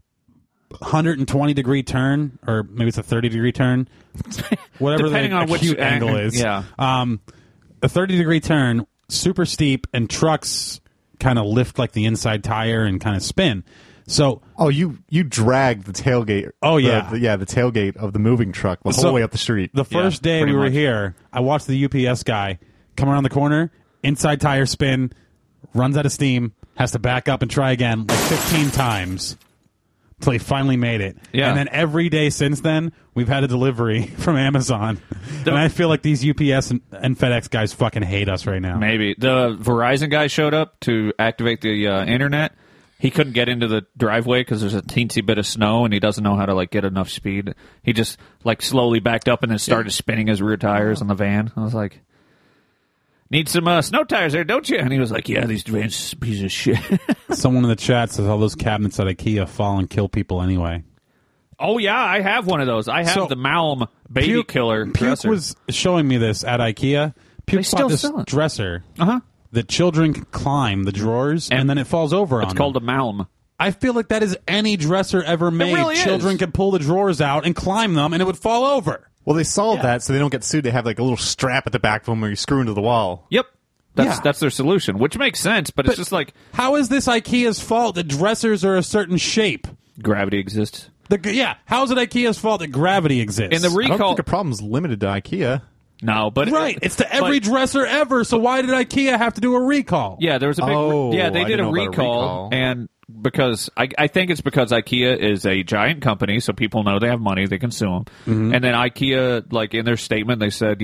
120-degree turn, or maybe it's a 30-degree turn. Whatever Depending the on which acute angle is. yeah. A 30-degree turn, super steep, and trucks kind of lift like the inside tire and kind of spin. So, you dragged the tailgate. Oh, yeah. The tailgate of the moving truck the whole way up the street. the first day we pretty were much. here, I watched the UPS guy come around the corner, inside tire spin, runs out of steam, has to back up and try again like 15 times until he finally made it. Yeah. And then every day since then, we've had a delivery from Amazon. And I feel like these UPS and FedEx guys fucking hate us right now. Maybe. The Verizon guy showed up to activate the internet. He couldn't get into the driveway because there's a teensy bit of snow, and he doesn't know how to get enough speed. He just slowly backed up and then started spinning his rear tires on the van. I was like, "Need some snow tires there, don't you?" And he was like, "Yeah, these vans piece of shit." Someone in the chat says all those cabinets at IKEA fall and kill people anyway. Oh yeah, I have one of those. I have So, the Malm baby killer Puke dresser. was showing me this at IKEA. Puke still bought this sell it. dresser Uh-huh. that children can climb the drawers, and then it falls over on It's called them. a Malm. I feel like that is any dresser ever made. really is. Children can pull the drawers out and climb them, and it would fall over. Well, they solved that so they don't get sued. They have a little strap at the back of them where you screw into the wall. Yep. Yeah. That's their solution, which makes sense, but it's just like How is this IKEA's fault that dressers are a certain shape? gravity exists. How is it IKEA's fault that gravity exists? In the I don't recall, think a problem's limited to IKEA. no, but right, it's to every but- dresser ever, so why did IKEA have to do a recall? Yeah, there was a big. Oh, they I did didn't a know about a recall, recall. and because I think it's because IKEA is a giant company, so people know they have money, they can sue them. Mm-hmm. And then IKEA, in their statement, they said,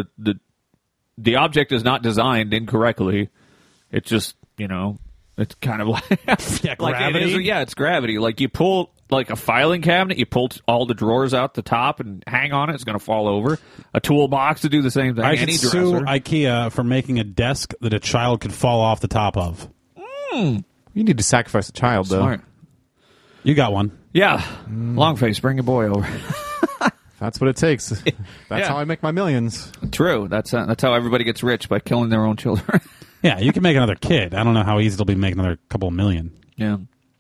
the object is not designed incorrectly. It's just, it's kind of like gravity? It's gravity. Like you pull a filing cabinet, you pull all the drawers out the top and hang on it, it's going to fall over. A toolbox to do the same thing. I should Any sue dresser. IKEA for making a desk that a child could fall off the top of. You need to sacrifice a child, though. Smart. You got one. Yeah, long face, bring your boy over. That's what it takes. That's Yeah. how I make my millions. True. That's how everybody gets rich, by killing their own children. Yeah, you can make another kid. I don't know how easy it'll be to make another couple of million. Yeah.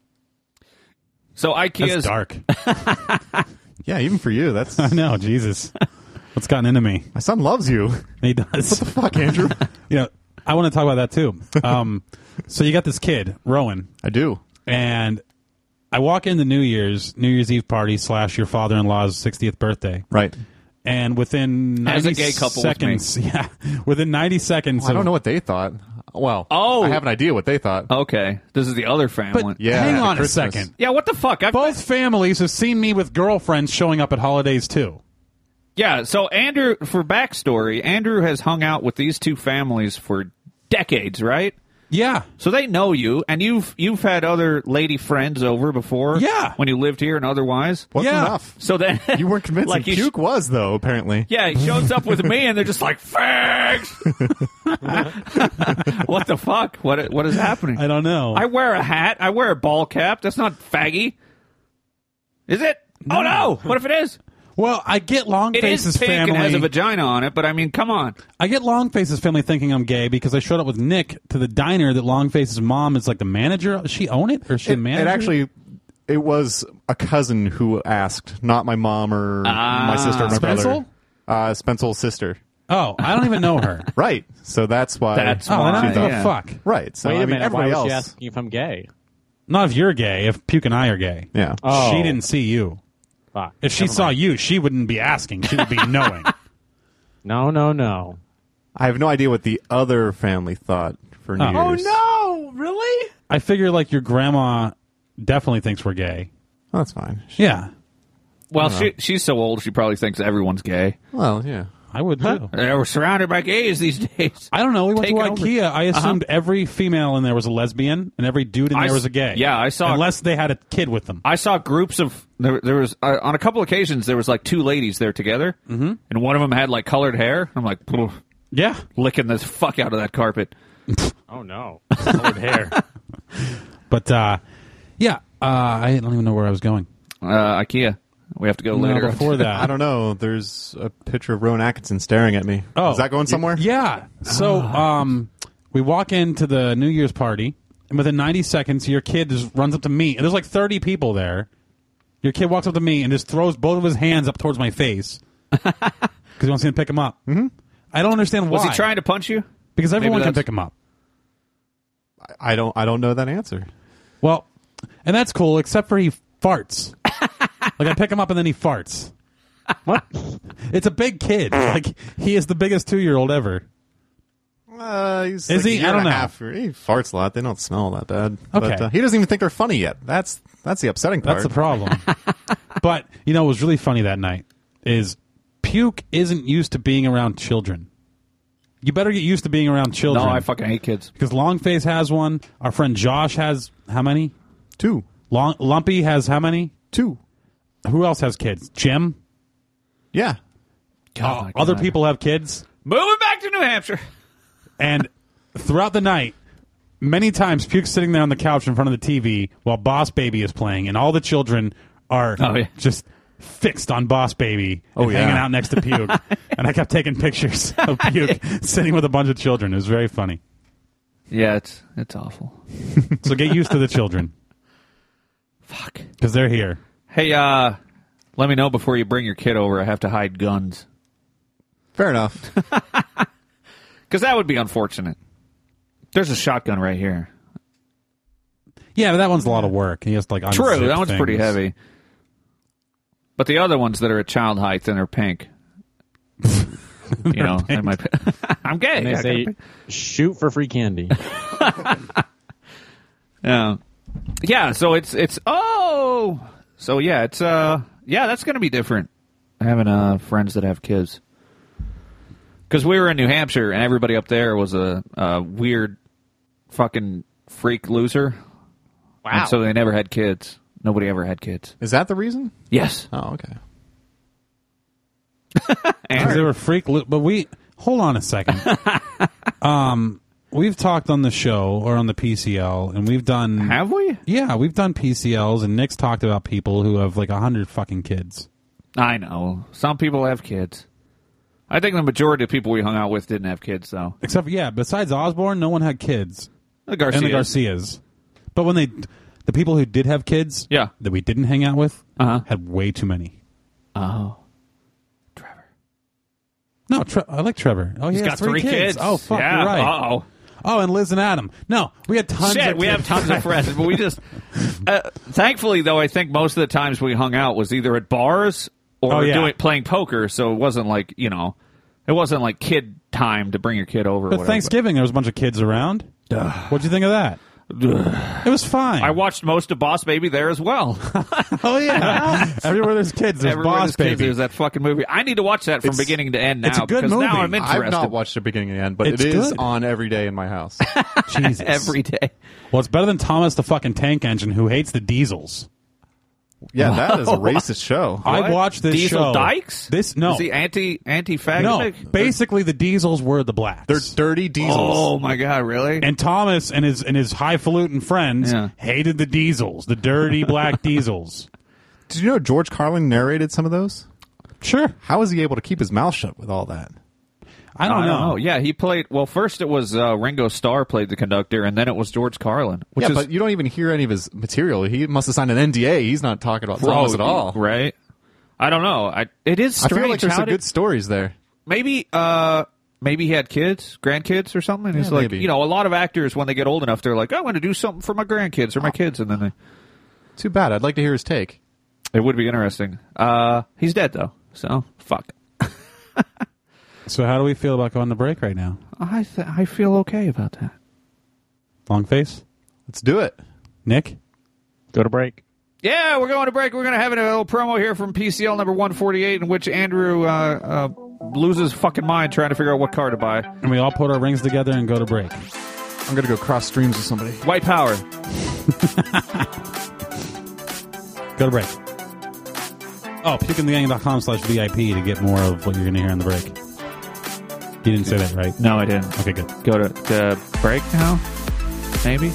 So That's IKEA's dark. Yeah, even for you. That's I know, Jesus. What's gotten into me? my son loves you. He does. Fuck, Andrew. I want to talk about that too. So you got this kid, Rowan, I do. and I walk into New Year's Eve party / your father-in-law's 60th birthday. Right. And within 90 As a gay couple with me. seconds, within 90 seconds, Well, I don't know what they thought. Well, Oh. I have an idea what they thought. okay. This is the other family. But Yeah, hang at on a Christmas. second. Yeah. What the fuck? Both families have seen me with girlfriends showing up at holidays too. Yeah. So Andrew, for backstory, Andrew has hung out with these two families for decades, right? Yeah. So they know you, and you've had other lady friends over before. Yeah. When you lived here and otherwise. Wasn't Yeah. enough. So then You weren't convinced. Like Like Puke was, though, apparently. Yeah, he shows up with me, and they're just like, fags! What the fuck? What is happening? I don't know. I wear a hat. I wear a ball cap. That's not faggy. Is it? Oh, no. What if it is? Well, I get It Longface's is pink family. and has a vagina on it, but I mean, come on. I get Longface's family thinking I'm gay because I showed up with Nick to the diner that Longface's mom is like the manager. Does she own it, or is she a manager? It was a cousin who asked, not my mom or my sister or my Spencel? brother. Spencel's sister. Oh, I don't even know her. Right. So that's why. That's Oh, why. and I She don't thought- give a fuck. Right. So Wait I a mean, minute. Why everybody was she else. asking if I'm gay? Not if you're gay. If Puke and I are gay. Yeah. Oh. She didn't see you. Fuck. If she saw you, she wouldn't be asking. She would be knowing. No. I have no idea what the other family thought for New Oh. Year's. no! Really? I figure like your grandma definitely thinks we're gay. Oh, that's fine. Yeah, Well, she's so old, she probably thinks everyone's gay. Well, yeah. I would too. We're surrounded by gays these days. I don't know. We went to Taking over. IKEA. I assumed every female in there was a lesbian and every dude in I there was s- a gay. yeah, I saw- Unless they had a kid with them. I saw groups of there was on a couple occasions there was like two ladies there together, and one of them had like colored hair. I'm like Yeah. licking the fuck out of that carpet. Oh no! Colored hair. But, yeah, I don't even know where I was going. IKEA. We have to go No, later. before that. I don't know. There's a picture of Rowan Atkinson staring at me. Oh, Is that going somewhere? Yeah. So, we walk into the New Year's party, and within 90 seconds, your kid just runs up to me, and there's like 30 people there. Your kid walks up to me and just throws both of his hands up towards my face because he wants me to pick him up. Mm-hmm. I don't understand why. Was he trying to punch you? Because everyone can that's- pick him up. I don't know that answer. Well, And that's cool, except for he farts. Like, I pick him up and then he farts. What? It's a big kid. Like, he is the biggest 2-year-old ever. Is he? I don't know. He farts a lot. They don't smell that bad. Okay. But he doesn't even think they're funny yet. That's the upsetting part. That's the problem. But, you know, what was really funny that night is Puke isn't used to being around children. You better get used to being around children. No, I fucking hate kids. Because Longface has one. Our friend Josh has how many? 2. Lumpy has how many? 2. Who else has kids? Jim? Yeah. God, Other people have kids. Moving back to New Hampshire. And throughout the night, many times Puke's sitting there on the couch in front of the TV while Boss Baby is playing, and all the children are just fixed on Boss Baby and hanging out next to Puke. And I kept taking pictures of Puke sitting with a bunch of children. It was very funny. Yeah, it's awful. So get used to the children. Fuck. Because they're here. Hey, let me know before you bring your kid over. I have to hide guns. Fair enough. Because that would be unfortunate. There's a shotgun right here. Yeah, but that one's a lot of work. He has to, like, True, unzip that one's things. pretty heavy. But the other ones that are at child height and are pink. You know, they might be, I'm gay. And they say, shoot for free candy. Yeah. Yeah, so it's so yeah, it's that's going to be different. Having friends that have kids. Because we were in New Hampshire and everybody up there was a weird fucking freak loser. Wow. And so they never had kids. Nobody ever had kids. Is that the reason? Yes. Oh, okay. Because they were but we... Hold on a second. We've talked on the show, or on the PCL, and we've done... Have we? Yeah, we've done PCLs, and Nick's talked about people who have like 100 fucking kids. I know. Some people have kids. I think the majority of people we hung out with didn't have kids, though. Except, besides Osborne, no one had kids. The Garcias. And the Garcias. But when the people who did have kids that we didn't hang out with Uh-huh. had way too many. Oh. Trevor. No, I like Trevor. Oh, He's has got 3 kids. Oh, fuck, yeah. you're right. Uh-oh. Oh, and Liz and Adam. No, we had tons Shit, of we have tons of friends, but we just... thankfully, though, I think most of the times we hung out was either at bars or playing poker, so it wasn't like, you know, it wasn't like kid time to bring your kid over. But Thanksgiving, there was a bunch of kids around. What'd you think of that? It was fine. I watched most of Boss Baby there as well. Oh, yeah. Everywhere there's kids, there's Boss Baby. There's that fucking movie. I need to watch that from beginning to end now. It's a good because movie. now I'm interested. I've not watched the beginning and end, but It's it is good. on every day in my house. Jesus. Every day. Well, it's better than Thomas the fucking Tank Engine, who hates the diesels. Yeah, that is a racist show. I watched this Diesel show. Dykes? Is he anti-fag? No, basically the diesels were the blacks. They're dirty diesels. Oh my god, really? And Thomas and his highfalutin friends hated the diesels, the dirty black diesels. Did you know George Carlin narrated some of those? Sure. How was he able to keep his mouth shut with all that? I don't know. Yeah, he played. Well, first it was Ringo Starr played the conductor, and then it was George Carlin. Which is, but you don't even hear any of his material. He must have signed an NDA. He's not talking about Thomas at all. Right? I don't know. It is strange. I feel like there's How some did- good stories there. Maybe he had kids, grandkids or something. And he's like, maybe. you know, a lot of actors when they get old enough, they're like, I want to do something for my grandkids or my kids, and then they. Too bad. I'd like to hear his take. It would be interesting. He's dead though, so fuck. So how do we feel about going to break right now? I feel okay about that. Long face? Let's do it. Nick? Go to break. Yeah, we're going to break. We're going to have a little promo here from PCL number 148 in which Andrew loses his fucking mind trying to figure out what car to buy. And we all put our rings together and go to break. I'm going to go cross streams with somebody. White power. Go to break. Oh, pukeandthegang.com/VIP to get more of what you're going to hear on the break. You didn't say that, right? No, I didn't. Okay, good. Go to break now? Maybe?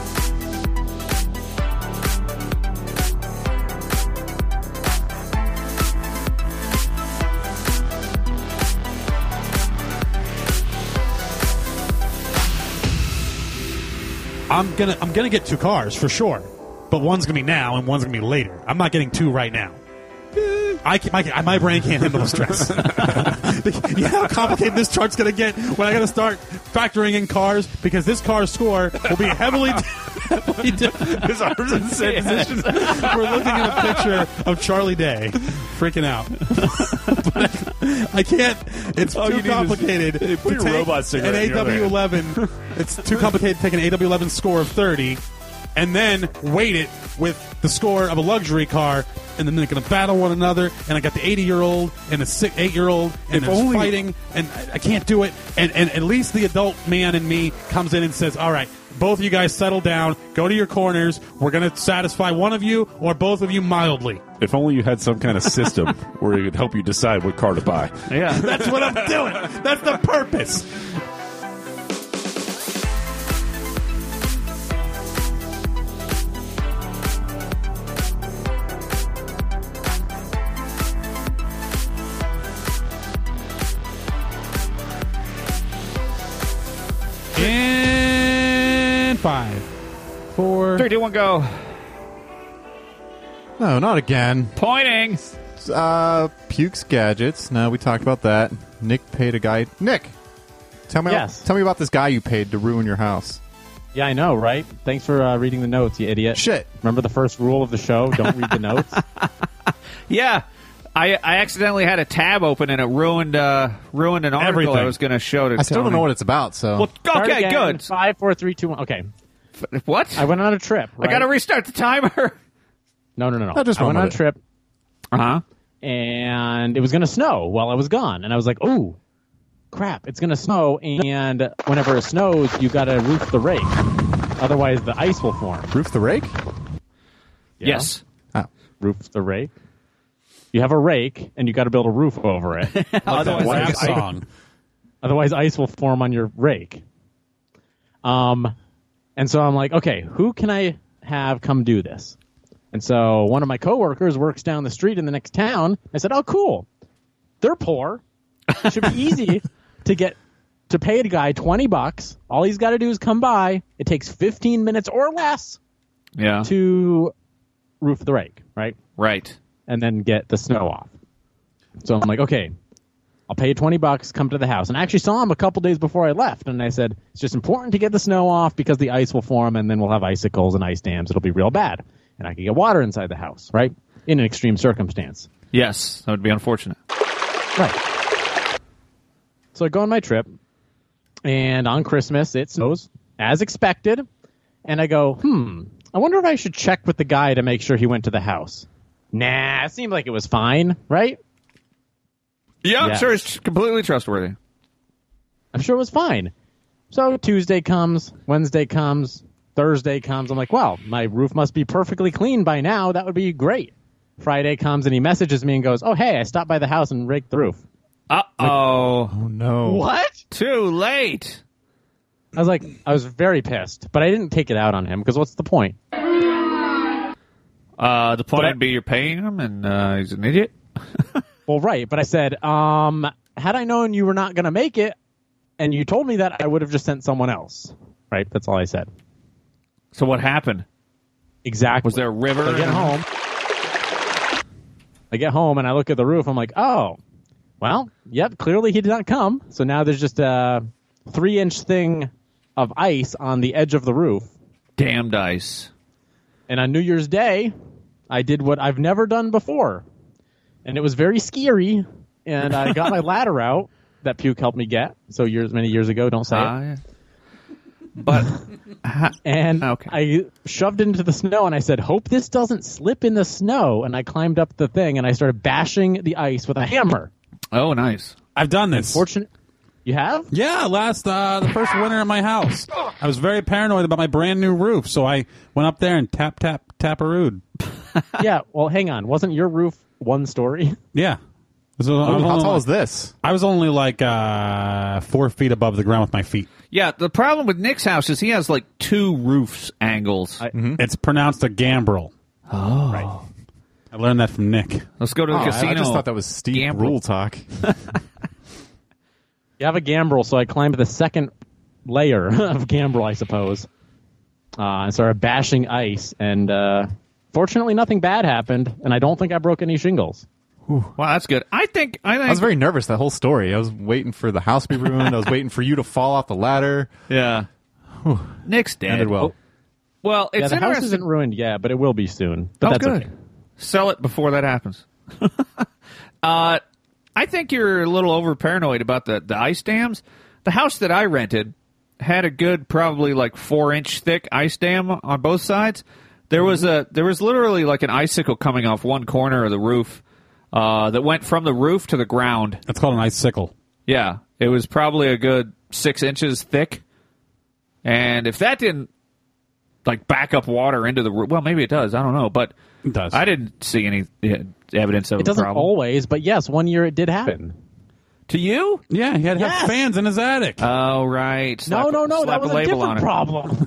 I'm gonna get 2 cars for sure, but one's gonna be now and one's gonna be later. I'm not getting 2 right now. My brain can't handle the stress. You know how complicated this chart's going to get when I got to start factoring in cars, because this car's score will be heavily different. His arms in the same position. We're looking at a picture of Charlie Day freaking out. But I can't. It's too complicated. Put your robot cigarette an in your AW11. It's too complicated to take an AW11 score of 30 and then weight it with the score of a luxury car, and then they're going to battle one another, and I got the 80-year-old and the 8-year-old, and they're fighting, and I can't do it, and at least the adult man in me comes in and says, all right, both of you guys settle down, go to your corners, we're going to satisfy one of you or both of you mildly. If only you had some kind of system where it would help you decide what car to buy. Yeah. That's what I'm doing. That's the purpose. And 5, 4, 3, 2, 1, go. No, not again. Pointing. Puke's Gadgets. No, we talked about that. Nick paid a guy. Nick, tell me about this guy you paid to ruin your house. Yeah, I know, right? Thanks for reading the notes, you idiot. Shit. Remember the first rule of the show? Don't read the notes. Yeah. I accidentally had a tab open and it ruined an article Everything. I was going to show to I still don't Tony. know what it's about, so. Well, Start okay, again. good. 5, 4, 3, 2, 1. Okay. What? I went on a trip. I got to restart the timer. No. just I run went on a with it. trip, Uh-huh. and it was going to snow while I was gone. And I was like, oh, crap, it's going to snow. And whenever it snows, you got to roof the rake. Otherwise, the ice will form. Roof the rake? Yeah. Yes. Oh. Roof the rake. You have a rake, and you got to build a roof over it. Rap song. Otherwise, ice will form on your rake. And so I'm like, okay, who can I have come do this? And so one of my coworkers works down the street in the next town. I said, oh, cool. They're poor. It should be easy to pay a guy $20. All he's got to do is come by. It takes 15 minutes or less Yeah. to roof the rake, right? Right. And then get the snow off. So I'm like, okay, I'll pay you $20, come to the house. And I actually saw him a couple days before I left, and I said, it's just important to get the snow off because the ice will form, and then we'll have icicles and ice dams. It'll be real bad. And I can get water inside the house, right? In an extreme circumstance. Yes. That would be unfortunate. Right. So I go on my trip, and on Christmas, it snows, as expected. And I go, I wonder if I should check with the guy to make sure he went to the house. Nah, it seemed like it was fine, right? Yeah, I'm Yes. sure it's completely trustworthy. I'm sure it was fine. So Tuesday comes, Wednesday comes, Thursday comes. I'm like, well, my roof must be perfectly clean by now. That would be great. Friday comes, and he messages me and goes, oh, hey, I stopped by the house and raked the roof. Uh-oh. Oh, no. What? Too late. I was very pissed, but I didn't take it out on him because what's the point? The point would be you're paying him and he's an idiot. Well, right, but I said, had I known you were not going to make it and you told me that, I would have just sent someone else. Right? That's all I said. So what happened? Exactly. Was there a river? I get home and I look at the roof. I'm like, oh, well, yep, clearly he did not come. So now there's just a 3-inch thing of ice on the edge of the roof. Damned ice. And on New Year's Day, I did what I've never done before. And it was very scary. And I got my ladder out that Puke helped me get. So many years ago, don't say it. Yeah. But And okay. I shoved it into the snow and I said, hope this doesn't slip in the snow. And I climbed up the thing and I started bashing the ice with a hammer. Oh, nice. I've done this. You have? Yeah, the first winter at my house. I was very paranoid about my brand new roof, so I went up there and tap-a-rooed. Yeah, well, hang on. Wasn't your roof one story? Yeah. So How tall is this? I was only like 4 feet above the ground with my feet. Yeah, the problem with Nick's house is he has like 2 roofs angles. It's pronounced a gambrel. Oh. Right. I learned that from Nick. Let's go to the casino. I just thought that was Steve Gamble. Rule talk. You have a gambrel, so I climbed the second layer of gambrel, I suppose. And started bashing ice, and Fortunately, nothing bad happened, and I don't think I broke any shingles. Wow, that's good. I think I was very nervous that whole story. I was waiting for the house to be ruined. I was waiting for you to fall off the ladder. Yeah. Nick's dead. Ended well. Well, it's The house interesting. isn't ruined yet, but it will be soon. But that's good. okay. Sell it before that happens. I think you're a little over paranoid about the ice dams. The house that I rented had a good, probably like 4-inch thick ice dam on both sides. There was literally like an icicle coming off one corner of the roof that went from the roof to the ground. That's called an icicle. Yeah, it was probably a good 6 inches thick. And if that didn't like back up water into the roof, well, maybe it does. I don't know, but It does. I didn't see any evidence of It doesn't a problem. always, but yes, one year it did happen. To you? Yeah, he had to have Yes. fans in his attic. Oh, right. No, Slap that was a a label on different it. problem.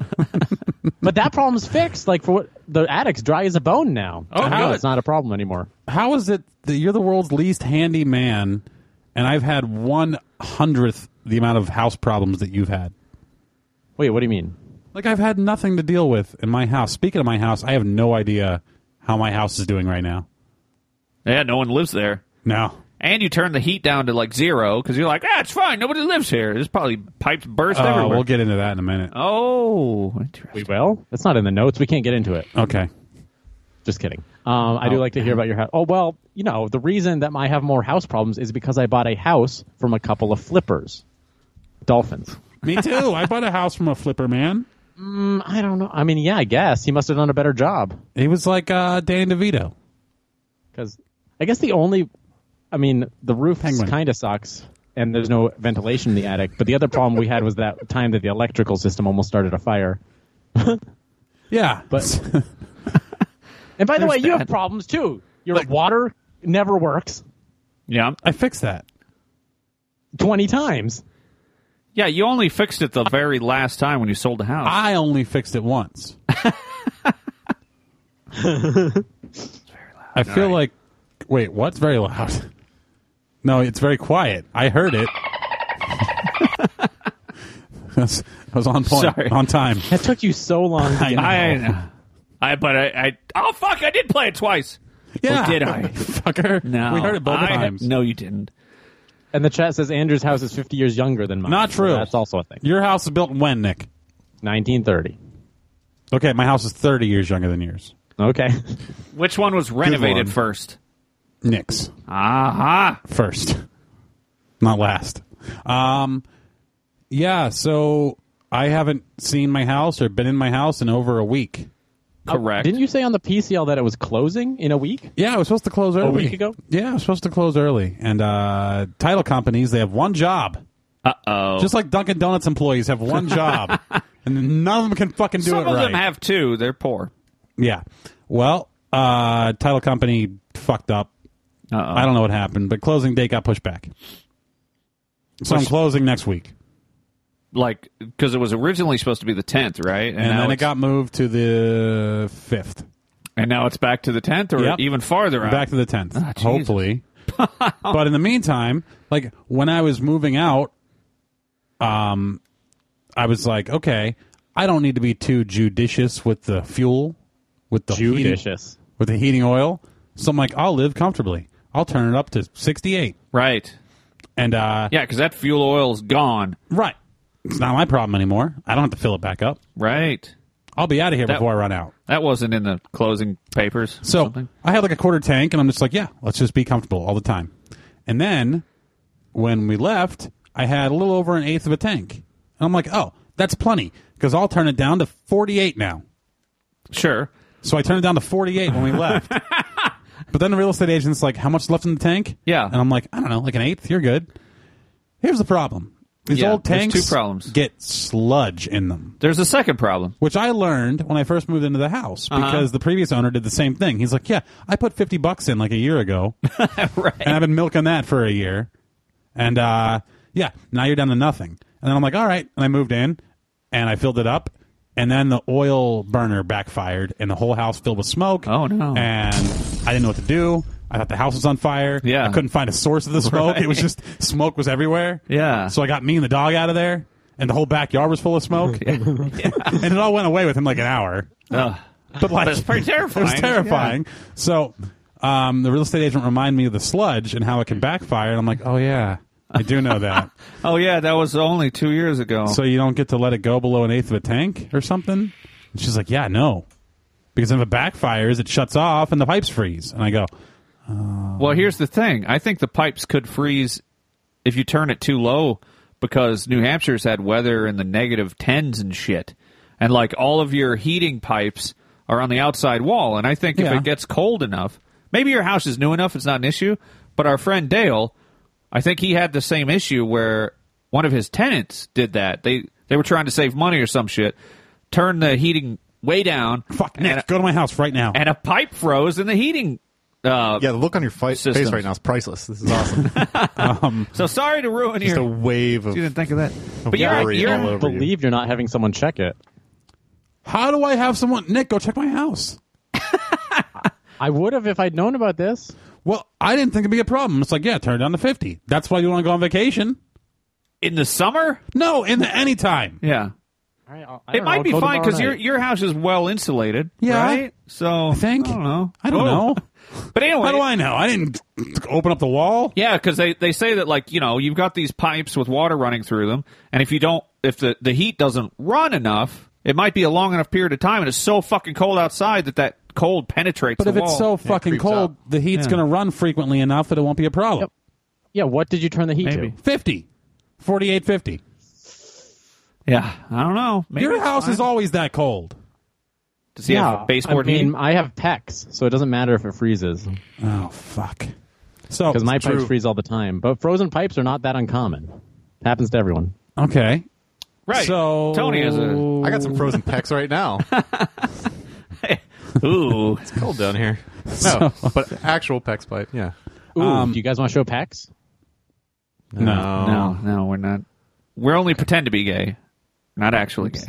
But that problem's fixed. Like, for what, the attic's dry as a bone now. Oh, So good. it's not a problem anymore. How is it that you're the world's least handy man, and I've had 1/100th the amount of house problems that you've had? Wait, what do you mean? Like, I've had nothing to deal with in my house. Speaking of my house, I have no idea how my house is doing right now. Yeah, no one lives there. No. And you turn the heat down to like 0 because you're like, it's fine. Nobody lives here. There's probably pipes burst everywhere. We'll get into that in a minute. Oh, We interesting. will? It's not in the notes. We can't get into it. Okay. Just kidding. I do like to hear about your house. Oh, well, the reason that I have more house problems is because I bought a house from a couple of flippers. Dolphins. Me too. I bought a house from a flipper man. I don't know. I mean, yeah, I guess. He must have done a better job. He was like Danny DeVito. Because I guess the roof Penguin. kind of sucks, and there's no ventilation in the attic. But the other problem we had was that time that the electrical system almost started a fire. Yeah. But and by the way, you have that. problems too. Your water never works Yeah. I fixed that. 20 times. Yeah, you only fixed it the very last time when you sold the house. I only fixed it once. I feel like... Wait, what's very loud? No, it's very quiet. I heard it. I was on point. Sorry. On time. That took you so long to get Oh, fuck, I did play it twice. Yeah. Or did I? Fucker. No. We heard it both times. No, you didn't. And the chat says Andrew's house is 50 years younger than mine. Not true. So that's also a thing. Your house is built when, Nick? 1930. Okay, my house is 30 years younger than yours. Okay. Which one was renovated one. first? Nick's. Aha. First. Not last. Yeah, so I haven't seen my house or been in my house in over a week. Correct. Didn't you say on the PCL that it was closing in a week? Yeah, I was supposed to close early. A week ago? Yeah, I was supposed to close early. And title companies, they have one job. Uh-oh. Just like Dunkin' Donuts employees have one job. And none of them can fucking do Some it of right. them have two. They're poor. Yeah. Well, title company fucked up. Uh-oh. I don't know what happened, but closing date got pushed back. So I'm closing next week. Like, because it was originally supposed to be the 10th, right? And then it got moved to the 5th. And now it's back to the 10th or Yep. even farther out? Back to the 10th, Ah, Jesus. hopefully. But in the meantime, like when I was moving out, I was like, okay, I don't need to be too judicious with the fuel, with the Judicious. with the heating oil. So I'm like, I'll live comfortably. I'll turn it up to 68. Right. And Yeah, because that fuel oil's gone. right, it's not my problem anymore. I don't have to fill it back up. Right. I'll be out of here That- before I run out. That wasn't in the closing papers. or So something. I had like a quarter tank, and I'm just like, yeah, let's just be comfortable all the time. And then when we left, I had a little over an eighth of a tank. And I'm like, oh, that's plenty, because I'll turn it down to 48 now. Sure. So I turned it down to 48 when we left. But then the real estate agent's like, how much left in the tank? Yeah. And I'm like, I don't know, like an eighth, you're good. Here's the problem. These Yeah, old there's tanks two problems. get sludge in them. There's a second problem. Which I learned when I first moved into the house, because the previous owner did the same thing. He's like, yeah, I put $50 in like a year ago. Right. And I've been milking that for a year. And yeah, now you're down to nothing. And then I'm like, all right. And I moved in and I filled it up. And then the oil burner backfired and the whole house filled with smoke. Oh, no. And I didn't know what to do. I thought the house was on fire. Yeah. I couldn't find a source of the smoke. Right. It was just smoke was everywhere. Yeah. So I got me and the dog out of there. And the whole backyard was full of smoke. And it all went away within like an hour. Ugh. But like, That's pretty terrifying. It was terrifying. So the real estate agent reminded me of the sludge and how it can backfire. And I'm like, oh, yeah, I do know that. Oh, yeah, that was only 2 years ago. So you don't get to let it go below 1/8 of a tank or something? And she's like, yeah, no. Because if it backfires, it shuts off and the pipes freeze. And I go, Well, here's the thing. I think the pipes could freeze if you turn it too low because New Hampshire's had weather in the negative 10s and shit. And, like, all of your heating pipes are on the outside wall. And I think if Yeah. it gets cold enough, maybe your house is new enough, it's not an issue. But our friend Dale, I think he had the same issue where one of his tenants did that. They were trying to save money or some shit, turned the heating way down. fuck, Nick, go to my house right now. And a pipe froze in the heating. Yeah, the look on your face Systems. right now is priceless. This is awesome. So sorry to ruin Just your... a wave of You didn't think of that. But worry you're all over Believe you're not having someone check it. How do I have someone... Nick, go check my house. I would have if I'd known about this. Well, I didn't think it'd be a problem. It's like, yeah, turn it down to 50. That's why you want to go on vacation. in the summer. No, in the anytime. Yeah. All right, It might be fine because your house is well insulated, Yeah. right? So I think. I don't know. I don't know. But anyway, How do I know? I didn't open up the wall. yeah, because they say that, like, you know, you've got these pipes with water running through them, and if the heat doesn't run enough, it might be a long enough period of time, and it's so fucking cold outside that cold penetrates But the if wall. it's so fucking creeps cold, up. the heat's Yeah. going to run frequently enough that it won't be a problem. Yep. Yeah, what did you turn the heat Maybe. to? 50. 48, 50. Yeah, I don't know. Maybe Your it's house fine. is always that cold. Does he have baseboard I mean, heat? I have PEX, so it doesn't matter if it freezes Oh, fuck. So, because my true. pipes freeze all the time. But frozen pipes are not that uncommon. Happens to everyone. okay. Right. So, Tony has a... I got some frozen pecs right now. Ooh. It's cold down here. No, but actual pecs pipe. Yeah. Ooh, do you guys want to show PEX? No, we're not. We're only pretend to be gay, not actually gay.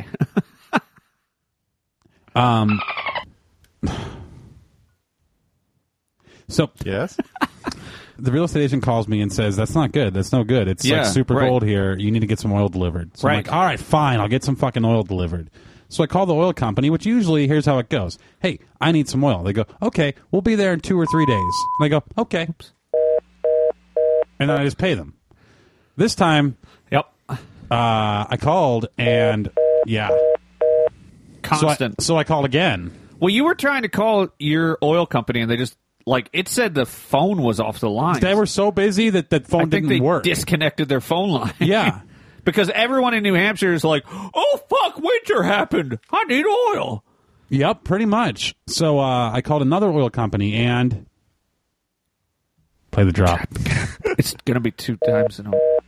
So Yes. the real estate agent calls me and says, "That's not good. That's no good. It's Yeah, like super right. cold here. You need to get some oil delivered." So I'm Right. like, "All right, fine. I'll get some fucking oil delivered." So I call the oil company, which usually here's how it goes: "Hey, I need some oil." They go, "Okay, we'll be there in 2 or 3 days." And I go, "Okay," and then I just pay them. This time, Yep. I called and yeah, Constant. So I called again. Well, you were trying to call your oil company, and they just, like, it said the phone was off the line. They were so busy that phone I think didn't they work. disconnected their phone line. Yeah. Because everyone in New Hampshire is like, oh, fuck, winter happened. I need oil. Yep, pretty much. So I called another oil company and play the drop. It's going to be 2 times in a row.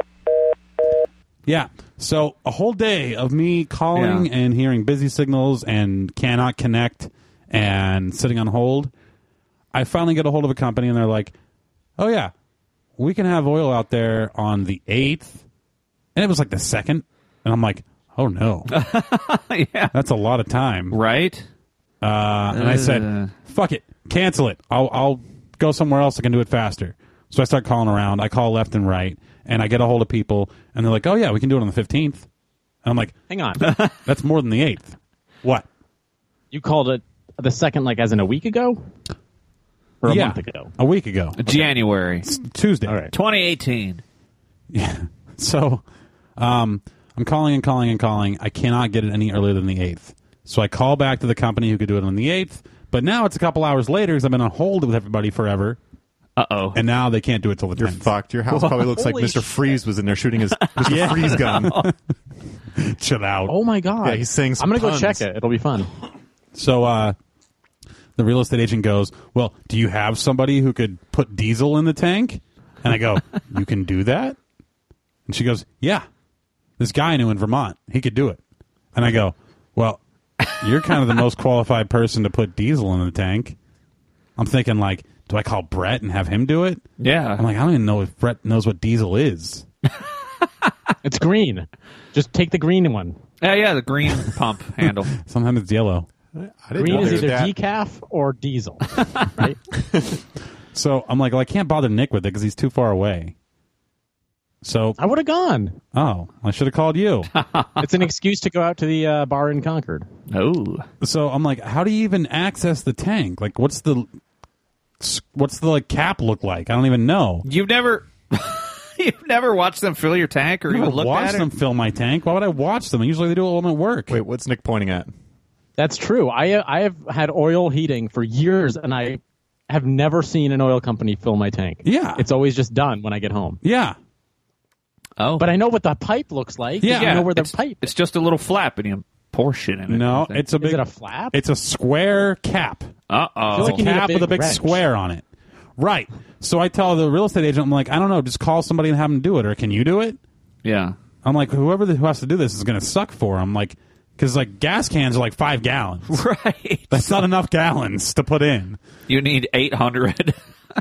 Yeah. So a whole day of me calling Yeah. and hearing busy signals and cannot connect and sitting on hold. I finally get a hold of a company and they're like, "Oh yeah, we can have oil out there on the 8th." And it was like the 2nd. And I'm like, "Oh no, Yeah. that's a lot of time." Right? And I said, "Fuck it, cancel it. I'll go somewhere else that can do it faster." So I start calling around. I call left and right, and I get a hold of people, and they're like, "Oh yeah, we can do it on the 15th." And I'm like, Hang on. "That's more than the 8th." What? You called it the 2nd, like as in a week ago? Or a Yeah, month ago? a week ago, January Tuesday. All right. 2018. Yeah. So I'm calling and calling and calling. I cannot get it any earlier than the 8th. So I call back to the company who could do it on the 8th, but now it's a couple hours later because I've been on hold with everybody forever. Uh-oh. And now they can't do it till the You're 10th. fucked. Your house probably looks like Holy Mr. Freeze was in there shooting his Mr. Freeze gun. Chill out. Oh my god! Yeah, he's saying some I'm gonna go puns. check it. It'll be fun. So the real estate agent goes, "Well, do you have somebody who could put diesel in the tank?" And I go, "You can do that?" And she goes, "Yeah. This guy I knew in Vermont, he could do it." And I go, "Well, you're kind of the most qualified person to put diesel in the tank." I'm thinking, like, do I call Brett and have him do it? Yeah. I'm like, I don't even know if Brett knows what diesel is. It's green. Just take the green one. Yeah, the green pump handle. Sometimes it's yellow. I didn't Green know is there was either that. decaf or diesel, right? So I'm like, well, I can't bother Nick with it because he's too far away. So, I would have gone. oh, I should have called you. It's an excuse to go out to the bar in Concord. Oh. So I'm like, how do you even access the tank? Like, what's the like cap look like? I don't even know. You've never watched them fill your tank or I even never look watched at it? them fill my tank. Why would I watch them? Usually they do it when I'm at work. Wait, what's Nick pointing at? That's true. I have had oil heating for years, and I have never seen an oil company fill my tank. Yeah. It's always just done when I get home. Yeah. Oh. But I know what the pipe looks like. Yeah. I know where the it's, pipe It's just a little flap and you pour shit in it. No, I think. it's a big. Is it a flap? It's a square cap. Uh-oh. like you need a Cap with a big big wrench. square on it. Right. So I tell the real estate agent, I'm like, I don't know, just call somebody and have them do it, or can you do it? Yeah. I'm like, who has to do this is going to suck for them. Like, because like gas cans are like 5 gallons. Right. That's not enough gallons to put in. You need 800.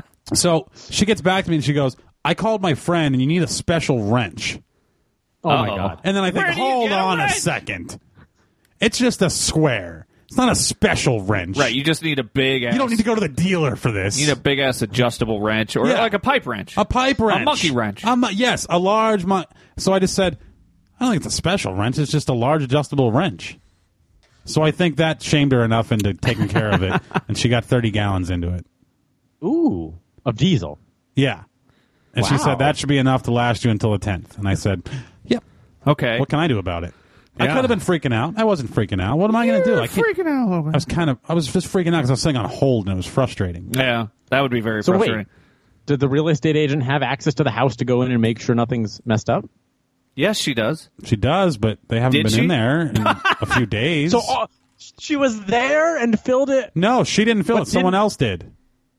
So she gets back to me and she goes, I called my friend and you need a special wrench. Oh, my Uh-oh. God. And then I think, Where do you hold get a on a wrench? second. It's just a square. It's not a special wrench. Right. You just need a big ass. You don't need to go to the dealer for this. You need a big ass adjustable wrench or Yeah. like a pipe wrench. A pipe wrench. A monkey wrench. Yes, a large So I just said, I don't think it's a special wrench. It's just a large adjustable wrench. So I think that shamed her enough into taking care of it, and she got 30 gallons into it. Ooh, of diesel. Yeah. And she Wow. said, that should be enough to last you until the 10th. And I said, yep. Okay. What can I do about it? I Yeah. could have been freaking out. I wasn't freaking out. What am I going to do? I can't. freaking out a little bit. I was just freaking out because I was sitting on hold and it was frustrating. Yeah. That would be very So frustrating. wait, did the real estate agent have access to the house to go in and make sure nothing's messed up? Yes, she does. She does, but they haven't Did been she? in there in a few days. So she was there and filled it? No, she didn't fill But it. Someone didn't- else did.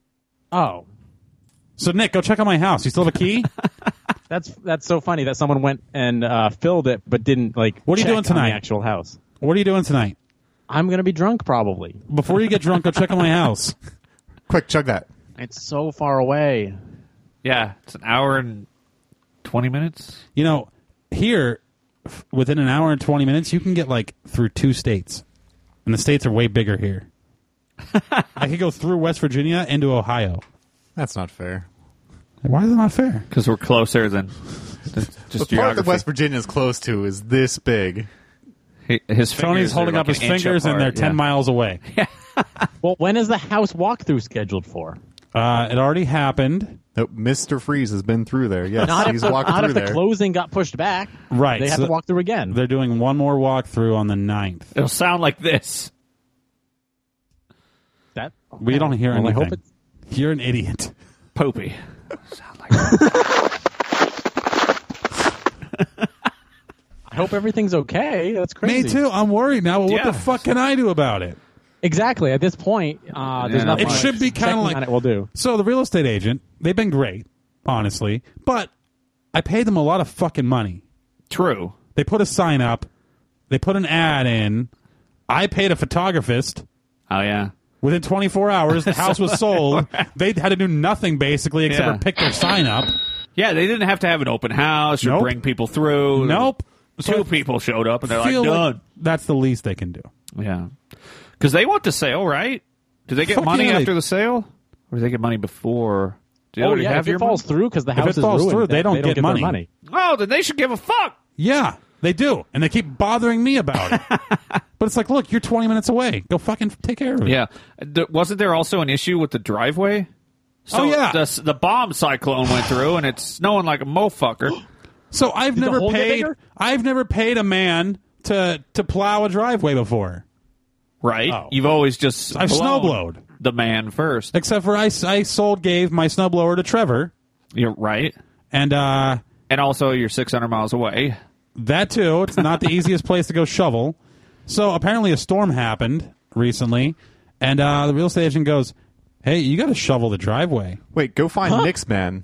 Oh. So, Nick, go check on my house. You still have a key? That's so funny that someone went and filled it but didn't like What are you check doing on tonight? the actual house. What are you doing tonight? I'm going to be drunk probably. Before you get drunk, go check on my house. Quick, chug that. It's so far away. Yeah. It's an hour and 20 minutes. You know, here, within an hour and 20 minutes, you can get, like, through 2 states. And the states are way bigger here. I could go through West Virginia into Ohio. That's not fair. Why is it not fair? Because we're closer than just The part geography. that West Virginia is close to is this big. His Tony's fingers holding are up like his an inch fingers and apart, they're 10 yeah. miles away. Well, when is the house walkthrough scheduled for? It already happened. Nope, Mr. Freeze has been through there. Yes, Not he's if, walked not through if the there. closing got pushed back. Right. They have so to walk through again. They're doing one more walkthrough on the 9th. It'll sound like this. That We don't hear well, anything. I hope it's You're an idiot. Popey. Sound like that. I hope everything's okay. That's crazy. Me too. I'm worried now. Well, what Yeah. the fuck can I do about it? Exactly. At this point, there's Yeah. nothing. It should be kinda checking like- on it will do. So the real estate agent, they've been great, honestly, but I paid them a lot of fucking money. True. They put a sign up. They put an ad in. I paid a photographist. Oh, yeah. Within 24 hours, the house was sold. They had to do nothing basically except Yeah. for pick their sign up. Yeah, they didn't have to have an open house or Nope. bring people through. Nope. Two people showed up and they're like, Feel done. that's the least they can do. Yeah. Because they want the sale, right? Do they get Fuck money yeah, they- after the sale? Or do they get money before? Do they Oh already yeah, have if your it falls money? through because the If house it is falls ruined, through, they don't get their money. money. Oh, then they should give a fuck. Yeah, they do. And they keep bothering me about it. But it's like, look, you're 20 minutes away. Go fucking take care of it. Yeah. Wasn't there also an issue with the driveway? So Oh, yeah. the bomb cyclone went through and it's snowing like a mofucker. So I've the never hole get paid. bigger? I've never paid a man to plow a driveway before, Right? Oh. You've always just I've blown snowblowed. the man first. except for I gave my snowblower to Trevor, You're right. and And also you're 600 miles away. that too. It's not the easiest place to go shovel. So apparently a storm happened recently, and the real estate agent goes, "Hey, you got to shovel the driveway." Wait, go find Nick's man.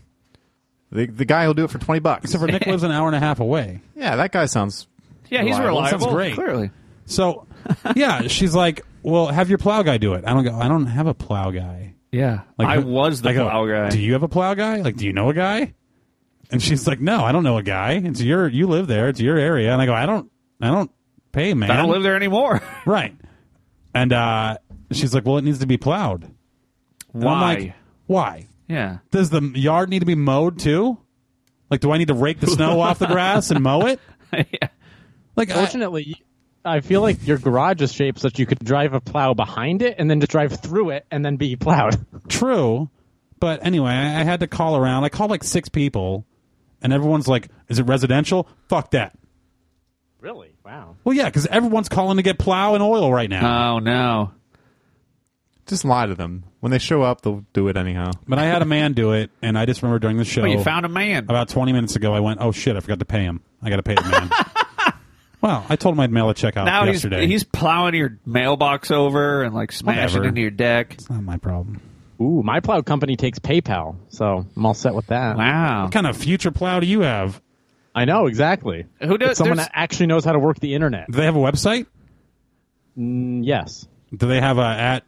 The guy who'll do it for $20. Except for Nick lives an hour and a half away. Yeah, that guy sounds. Yeah, he's Reliable. reliable. Sounds great. Clearly. So, yeah, she's like, "Well, have your plow guy do it." I don't have a plow guy. Yeah. Like, I was the I go, plow guy. Do you have a plow guy? Like, do you know a guy? And she's like, "No, I don't know a guy. It's you live there. It's your area." And I go, I don't pay, man. I don't live there anymore. Right. And she's like, "Well, it needs to be plowed." And Why? I'm like, "Why? Yeah. Does the yard need to be mowed too?" Like, do I need to rake the snow off the grass and mow it? Yeah. Like, Fortunately, I feel like your garage is shaped such you could drive a plow behind it and then just drive through it and then be plowed. True. But anyway, I had to call around. I called like 6 people, and everyone's like, is it residential? Fuck that. Really? Wow. Well, yeah, because everyone's calling to get plow and oil right now. Oh, no. Just lie to them. When they show up, they'll do it anyhow. But I had a man do it, and I just remember during the show. Well, you found a man. About 20 minutes ago, I went, oh, shit, I forgot to pay him. I got to pay the man. Well, I told him I'd mail a check out Now yesterday. he's plowing your mailbox over and like smashing Whatever. into your deck. It's not my problem. Ooh, my plow company takes PayPal, so I'm all set with that. Wow. What kind of future plow do you have? I know, exactly. Who does It's someone there's- that actually knows how to work the internet. Do they have a website? Yes. Do they have a at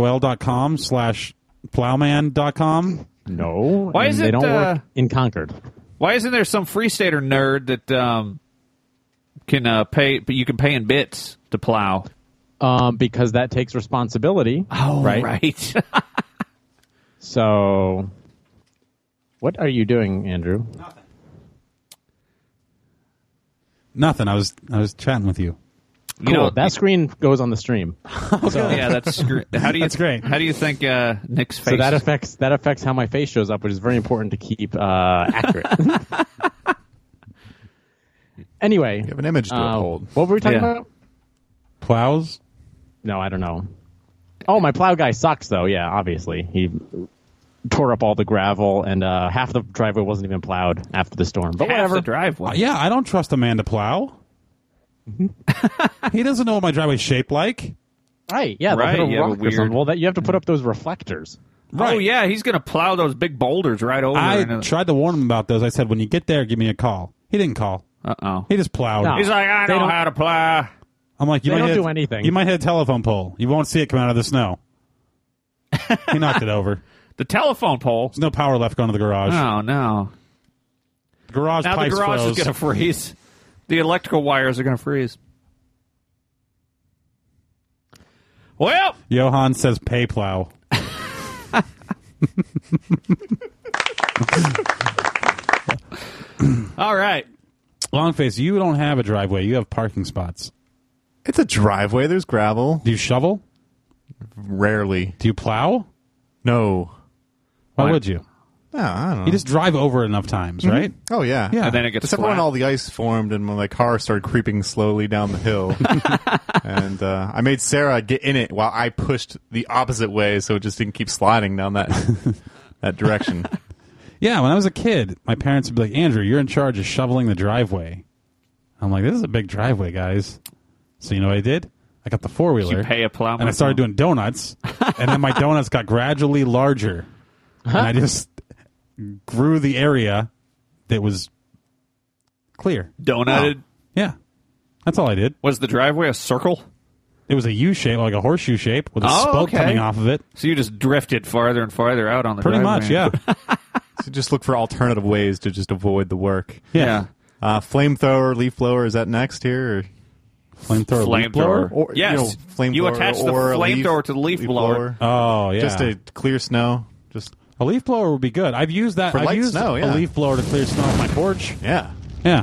AOL.com/plowman.com? No. Why and is they it, don't work in Concord? Why isn't there some Free Stater nerd that can pay? But you can pay in bits to plow. Because that takes responsibility. Oh, right. So, what are you doing, Andrew? Nothing. I was chatting with you. Cool. You know that screen goes on the stream. So, yeah, that's how do you? That's great. How do you think Nick's face? So that affects how my face shows up, which is very important to keep accurate. Anyway, You have an image to uphold. what were we talking Yeah. about? Plows? No, I don't know. Oh, my plow guy sucks, though. Yeah, obviously. He tore up all the gravel, and half the driveway wasn't even plowed after the storm. But Half whatever. the driveway. Yeah, I don't trust a man to plow. He doesn't know what my driveway's shaped like. Right, yeah. they'll Right, hit a you have a rock or weird- something. Well, you have to put up those reflectors. Right. Oh yeah, he's gonna plow those big boulders right over. I tried to warn him about those. I said, when you get there, give me a call. He didn't call. Uh-oh. He just plowed. No. He's like, I They know don't- how to plow. I'm like, you They might don't hit, do anything. You might hit a telephone pole. You won't see it come out of the snow. He knocked it over. The telephone pole. There's no power left going to the garage. Oh no! The garage Now the pipes garage froze. is gonna freeze. The electrical wires are gonna freeze. Well, Johan says pay plow. all right. Longface, you don't have a driveway. You have parking spots. It's a driveway. There's gravel. Do you shovel? Rarely. Do you plow? No. Why Why? would you? No, I don't know. You just drive over it enough times, right? Oh, yeah. Yeah. And then it gets Except for when flat. all the ice formed and when my car started creeping slowly down the hill. And I made Sarah get in it while I pushed the opposite way so it just didn't keep sliding down that that direction. Yeah, when I was a kid, my parents would be like, Andrew, you're in charge of shoveling the driveway. I'm like, this is a big driveway, guys. So you know what I did? I got the four-wheeler. You pay a plowman. And I started doing donuts. And then my donuts got gradually larger. And I just grew the area that was clear. donutted. Yeah. That's all I did. Was the driveway a circle? It was a U shape, like a horseshoe shape, with a Oh, spoke okay. coming off of it. So you just drifted farther and farther out on the Pretty driveway. much, yeah. So just look for alternative ways to just avoid the work. Yeah. Flamethrower, leaf blower, is that next here? Or? Flamethrower. leaf blower? Flamethrower. Or, Yes. you know, flamethrower You attach the or a flamethrower to the leaf blower. Oh, yeah. Just to clear snow. Just A leaf blower would be good. I've used that. For I've light used snow, a yeah. leaf blower to clear snow off my porch. yeah. Yeah.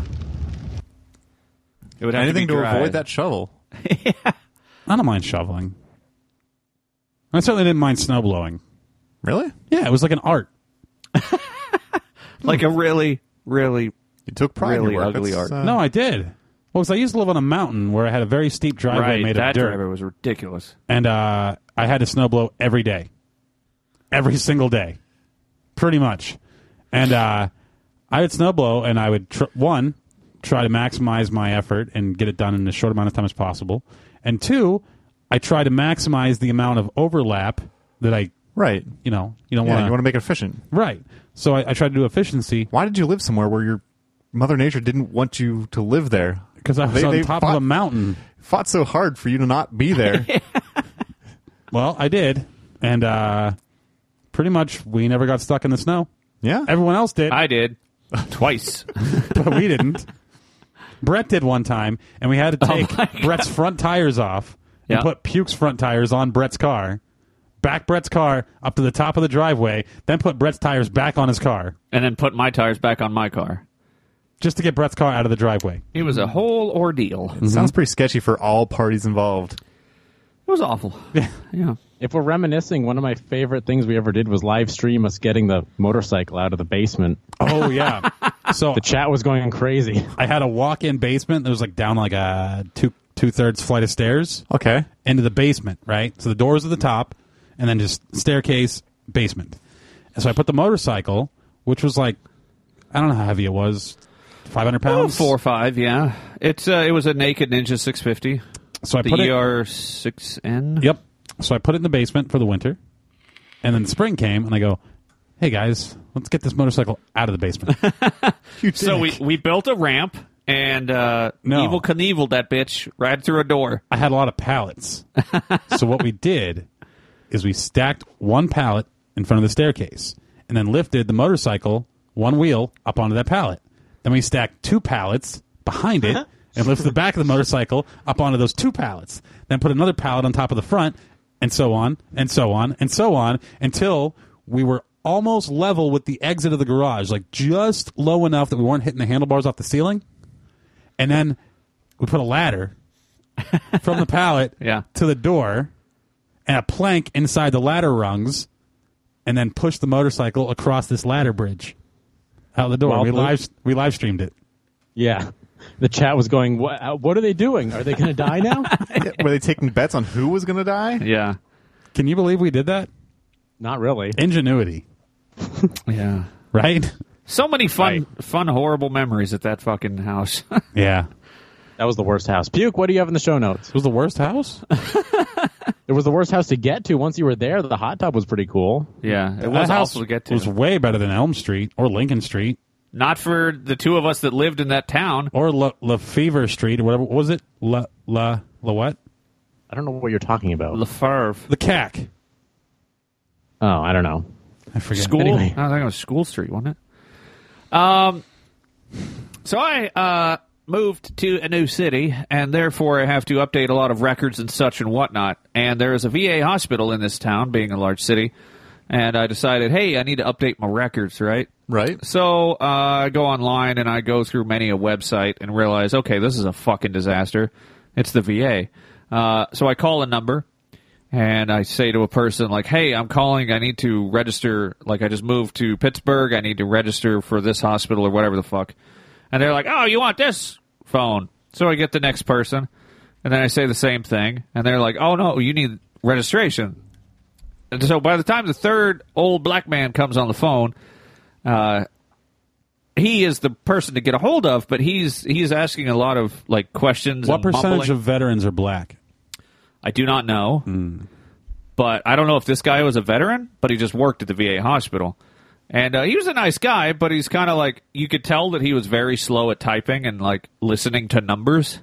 It would have Anything to, be to dried. avoid that shovel. I don't mind shoveling. I certainly didn't mind snow blowing. Really? Yeah, it was like an art. Like a really, really. You took pride in Really your work. ugly That's, art. No, I did. Well, because I used to live on a mountain where I had a very steep driveway Right. made That of dirt. driveway was ridiculous. And I had to snow blow every day. Every single day. Pretty much. And I would snow blow, and I would, try to maximize my effort and get it done in as short amount of time as possible. And 2, I try to maximize the amount of overlap that I, Right. you don't Yeah, want you want to make it efficient. Right. So I try to do efficiency Why did you live somewhere where your Mother Nature didn't want you to live there? because I was on top of a mountain. Fought so hard for you to not be there. Well, I did. And pretty much we never got stuck in the snow. Yeah. Everyone else did, I did. Twice. but we didn't. Brett did one time, and we had to take Brett's front tires off and Yeah. put Puke's front tires on Brett's car, back Brett's car up to the top of the driveway, then put Brett's tires back on his car. And then put my tires back on my car. just to get Brett's car out of the driveway. It was a whole ordeal. It sounds pretty sketchy for all parties involved. It was awful. Yeah. If we're reminiscing, one of my favorite things we ever did was live stream us getting the motorcycle out of the basement. Oh, yeah. So The chat was going crazy. I had a walk-in basement that was like down like a two-thirds flight of stairs Okay. into the basement, right? So the doors at the top, and then just staircase, basement. And so I put the motorcycle, which was like, I don't know how heavy it was, 500 pounds? 4 or 5, yeah. It was a Naked Ninja 650. So I The put it. ER6N. Yep. So I put it in the basement for the winter, and then spring came, and I go, "Hey guys, let's get this motorcycle out of the basement." So we built a ramp and No. Evel Knieveled that bitch right through a door. I had a lot of pallets, so what we did is we stacked one pallet in front of the staircase, and then lifted the motorcycle one wheel up onto that pallet. Then we stacked 2 pallets behind it, and lifted the back of the motorcycle up onto those 2 pallets. Then put another pallet on top of the front. And so on, and so on, and so on, until we were almost level with the exit of the garage, like just low enough that we weren't hitting the handlebars off the ceiling. And then we put a ladder from the pallet Yeah. to the door and a plank inside the ladder rungs, and then pushed the motorcycle across this ladder bridge out the door. Well, We live streamed it. Yeah. The chat was going, what are they doing? Are they going to die now? Were they taking bets on who was going to die? Yeah. Can you believe we did that? Not really. Ingenuity, Yeah. right? So many fun, horrible memories at that fucking house. Yeah. That was the worst house. Puke, what do you have in the show notes? It was the worst house? It was the worst house to get to. Once you were there, the hot tub was pretty cool. Yeah. It That was house awful to get to. was way better than Elm Street or Lincoln Street Not for the two of us that lived in that town. or Lefevre Street or whatever. What was it? La what? I don't know what you're talking about. Lefebvre. The CAC. Oh, I don't know. I forget. School? Anyway. I think it was School Street, wasn't it? So I moved to a new city, and therefore I have to update a lot of records and such and whatnot. And there is a VA hospital in this town, being a large city. And I decided, hey, I need to update my records, right? Right. So I go online and I go through many a website and realize, okay, this is a fucking disaster. It's the VA. So I call a number and I say to a person like, hey, I'm calling. I need to register. Like, I just moved to Pittsburgh. I need to register for this hospital or whatever the fuck. And they're like, oh, you want this phone? So I get the next person and then I say the same thing. And they're like, oh, no, you need registration. And so by the time the third old black man comes on the phone, he is the person to get a hold of, but he's asking a lot of like questions. What and percentage mumbling. of veterans are black? I do not know, but I don't know if this guy was a veteran, but he just worked at the VA hospital, and he was a nice guy, but he's kind of like, you could tell that he was very slow at typing and like listening to numbers,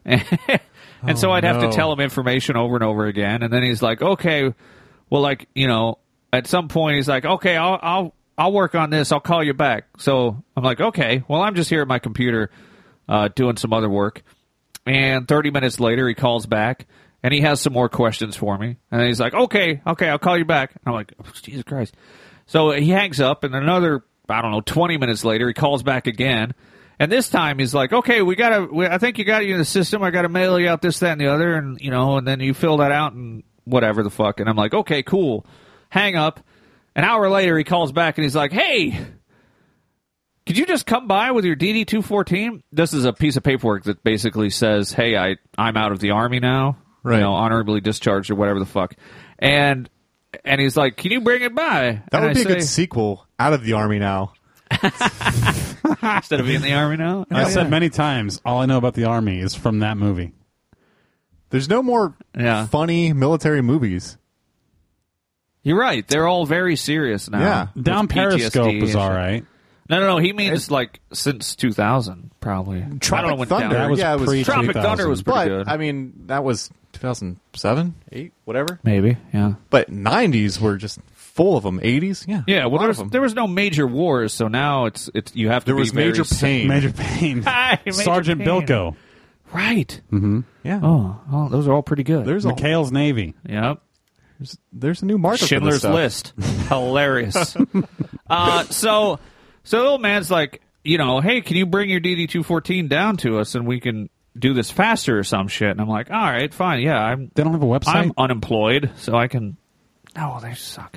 and so I'd have to no. tell him information over and over again, and then he's like, okay, well, like, you know, at some point he's like, okay, I'll work on this. I'll call you back. So I'm like, okay, well, I'm just here at my computer doing some other work. And 30 minutes later, he calls back, and he has some more questions for me. And he's like, okay, I'll call you back. And I'm like, oh, Jesus Christ. So he hangs up, and another, 20 minutes later, he calls back again. And this time he's like, okay, I think you got you in the system. I got to mail you out this, that, and the other. And, you know, and then you fill that out and whatever the fuck. And I'm like, okay, cool. Hang up. An hour later, he calls back and he's like, hey, could you just come by with your DD-214? This is a piece of paperwork that basically says, hey, I'm out of the Army now. Right. You know, honorably discharged or whatever the fuck. And he's like, can you bring it by? That And would be I a good sequel. Out of the Army now. instead of being in the Army now? I said many times, all I know about the Army is from that movie. There's no more Yeah. funny military movies. You're right. They're all very serious now. Yeah. With Down PTSD Periscope and is shit. all right. No. He means like since 2000, probably. I don't know Tropic when Thunder. Down- That was Yeah, it was pre- Tropic 2000. Thunder was pretty But, good. I mean, that was 2007, 8, whatever. Maybe, yeah. But 90s were just full of them. 80s, yeah. Yeah, a well, lot of them. there was no major wars, so now it's you have to There be was very Major Payne. Major Payne. Hi, Major Sergeant Payne. Bilko. Right. Yeah. Oh, those are all pretty good. There's McHale's Navy. Yep. there's a new market for this Schindler's stuff. List. Hilarious. So the old man's like, hey, can you bring your DD-214 down to us and we can do this faster or some shit? And I'm like, all right, fine. Yeah, They don't have a website? I'm unemployed, so I can. No, they suck.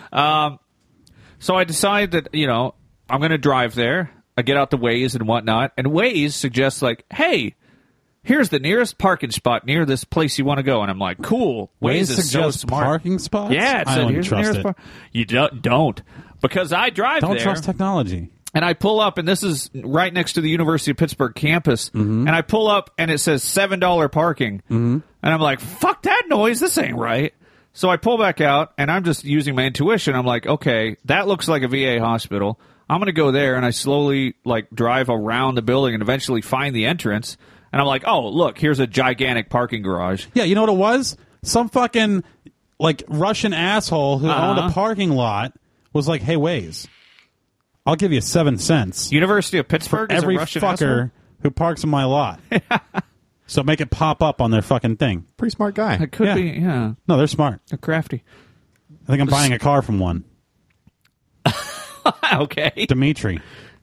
So I decide that I'm going to drive there. I get out the Waze and whatnot, and Waze suggests like, hey, here's the nearest parking spot near this place you want to go. And I'm like, cool. Waze is so suggests smart. parking spots? Yeah, it I said, don't here's the trust nearest it. You don't. Because I drive Don't there. trust technology. And I pull up, and this is right next to the University of Pittsburgh campus. And I pull up, and it says $7 parking. And I'm like, fuck that noise. This ain't right. So I pull back out, and I'm just using my intuition. I'm like, okay, that looks like a VA hospital. I'm going to go there, and I slowly drive around the building and eventually find the entrance. And I'm like, oh, look, here's a gigantic parking garage. Yeah, you know what it was? Some fucking Russian asshole who owned a parking lot was like, hey, Waze, I'll give you 7 cents. University of Pittsburgh is Every a Russian fucker asshole? who parks in my lot. So make it pop up on their fucking thing. Pretty smart guy. It could Yeah. be, yeah. No, they're smart. They're crafty. I think I'm buying a car from one. Okay. Dimitri.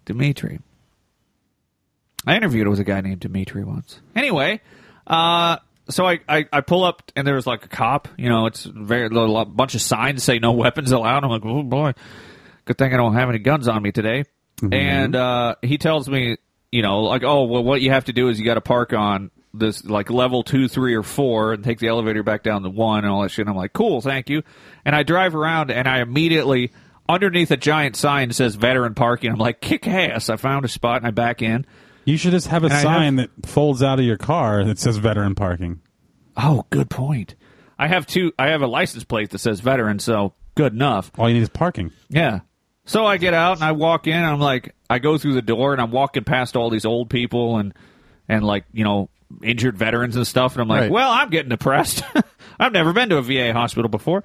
I interviewed with a guy named Dimitri once. Anyway, so I pull up and there's like a cop. It's a bunch of signs say no weapons allowed. I'm like, oh boy, good thing I don't have any guns on me today. And he tells me, oh well, what you have to do is you got to park on this level 2, 3, or 4 and take the elevator back down to 1 and all that shit. And I'm like, cool, thank you. And I drive around and I immediately, underneath a giant sign that says veteran parking, I'm like, kick ass. I found a spot and I back in. You should just have a And I sign that folds out of your car that says veteran parking. Oh, good point. I have a license plate that says veteran, so good enough. All you need is parking. Yeah. So I get out and I walk in and I'm like, I go through the door and I'm walking past all these old people and injured veterans and stuff. And I'm like, Right. well, I'm getting depressed. I've never been to a VA hospital before.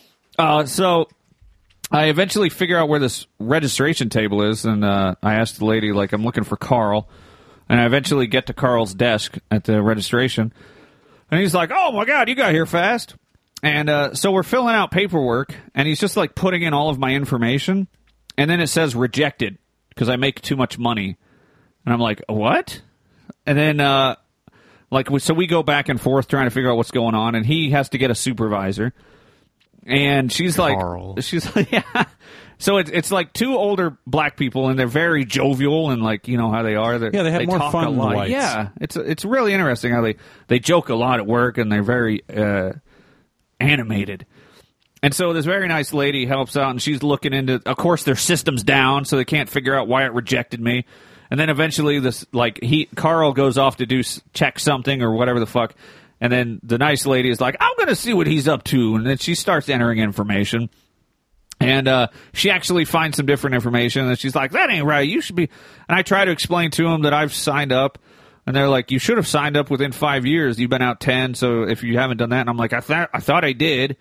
So I eventually figure out where this registration table is. And I asked the lady, I'm looking for Carl. And I eventually get to Carl's desk at the registration. And he's like, oh, my God, you got here fast. And so we're filling out paperwork. And he's just putting in all of my information. And then it says rejected because I make too much money. And I'm like, what? And then so we go back and forth trying to figure out what's going on, and he has to get a supervisor. And she's Carl. yeah. So it's like two older black people, and they're very jovial and how they are. Yeah, they have more talk fun a than the lot. whites. Yeah, it's really interesting how they joke a lot at work, and they're very animated. And so this very nice lady helps out, and she's looking into. Of course, their system's down, so they can't figure out why it rejected me. And then eventually, Carl goes off to check something or whatever the fuck. And then the nice lady is like, I'm going to see what he's up to. And then she starts entering information. And she actually finds some different information. And she's like, that ain't right. You should be. And I try to explain to them that I've signed up. And they're like, you should have signed up within 5 years. You've been out 10. So if you haven't done that. And I'm like, I thought I did.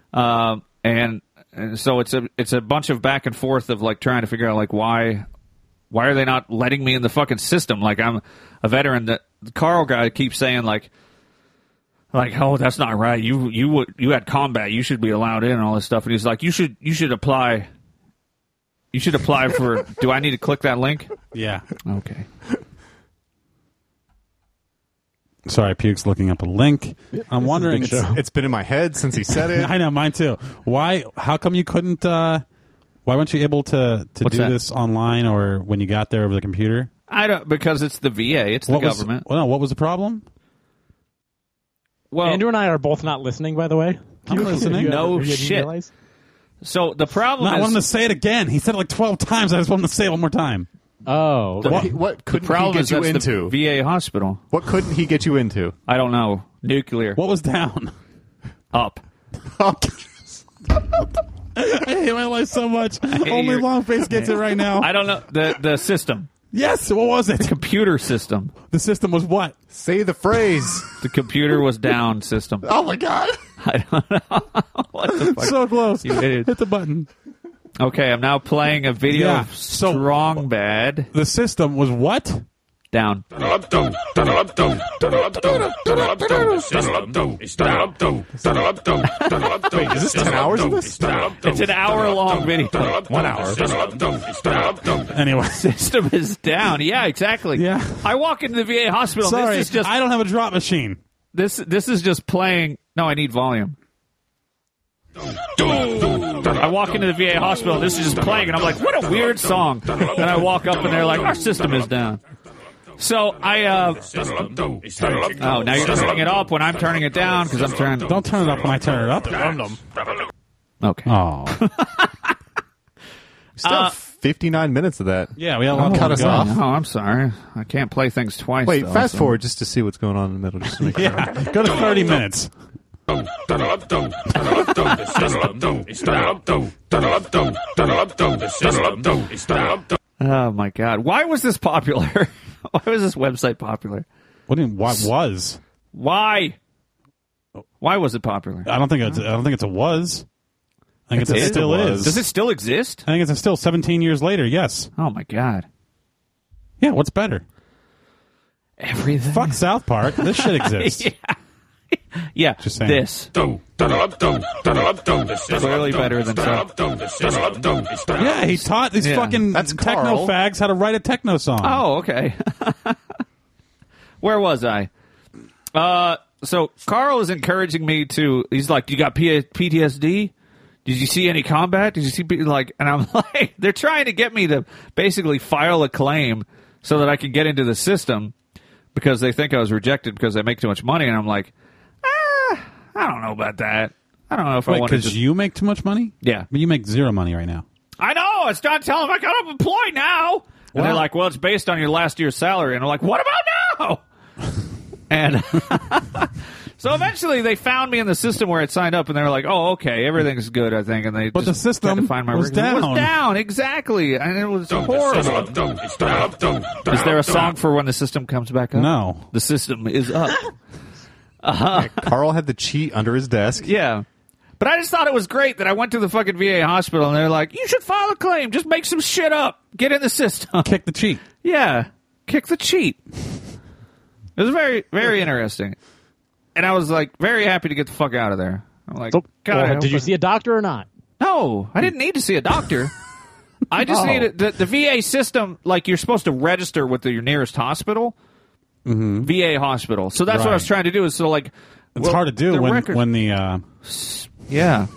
And so it's a bunch of back and forth of trying to figure out why are they not letting me in the fucking system? I'm a veteran. That the Carl guy keeps saying oh, that's not right. You had combat. You should be allowed in and all this stuff. And he's like, you should apply. You should apply for. Do I need to click that link? Yeah. Okay. Sorry, Puke's looking up a link. I'm wondering. It's been in my head since he said it. I know, mine too. Why? How come you couldn't? Why weren't you able to do that? this online or when you got there over the computer? I don't, because it's the VA. It's the government. What was the problem? Well, Andrew and I are both not listening, by the way. I'm listening. No You didn't shit. realize? so the problem No, I is want him to say it again. He said it 12 times. I just want him to say it one more time. Oh. What the couldn't he problem get is you that's into? the VA hospital. What couldn't he get you into? I don't know. Nuclear. What was down? Up. I hate my life so much. Only your- Longface gets it right now. I don't know. The system. Yes, what was it? Computer system. The system was what? Say the phrase. The computer was down system. Oh my God. I don't know. What the fuck? So close. You idiot. Hit the button. Okay, I'm now playing a video Yeah, of so- Strong Bad The system was what? down. Wait, is this 10 hours of this? It's an hour-long video. 1 hour. Anyway. System is down. Yeah, exactly. Yeah. I walk into the VA hospital. Sorry, This is just I don't have a drop machine. this is just playing. No, I need volume. I walk into the VA hospital. This is just playing, and I'm like, "What a weird song!" And I walk up, and they're like, "Our system is down." So I. Oh, now you're turning it up when I'm turning it down because I'm trying. Don't turn it up when I turn it up. Okay. Oh. Still have 59 minutes of that. Yeah, we have a lot Cut to us go. off. Oh, I'm sorry. I can't play things twice. Wait, though, fast so- forward just to see what's going on in the middle. Just to make sure. Yeah, go to 30 minutes. Oh my God! Why was this popular? Why was this website popular? What do you mean, what was? Why? Why was it popular? I don't think it's a was. I think it still is. Does it still exist? I think it's still 17 years later, yes. Oh my God! Yeah, what's better? Everything. Fuck South Park. This shit exists. Yeah, Just saying. this. Clearly better than some. Yeah, he taught these Yeah. fucking That's techno Carl. fags how to write a techno song. Oh, okay. Where was I? So Carl is encouraging me to. He's like, "You got PTSD? Did you see any combat? Did you see like?" And I'm like, they're trying to get me to basically file a claim so that I can get into the system because they think I was rejected because I make too much money. And I'm like, I don't know about that. I don't know if I Wait, want to. because you make too much money? Yeah. But you make zero money right now. I know. I was trying to tell them I got unemployed now. And they're like, well, it's based on your last year's salary. And I'm like, what about now? And so eventually they found me in the system where it signed up, and they were like, oh, okay, everything's good, I think. And they But just the system tried to find my was records. It down. was down, exactly. And it was horrible. Is there a song for when the system comes back up? No. The system is up. Carl had the cheat under his desk. Yeah. But I just thought it was great that I went to the fucking VA hospital, and they're like, you should file a claim. Just make some shit up. Get in the system. Kick the cheat. Yeah. Kick the cheat. It was very, very interesting. And I was like, very happy to get the fuck out of there. I'm like, So, God, I hope did you I- see a doctor or not? No, I didn't need to see a doctor. I just needed the VA system. Like, you're supposed to register with your nearest hospital, VA hospital. So that's what I was Right. trying to do. Is so like, It's hard to do the when record- when the yeah.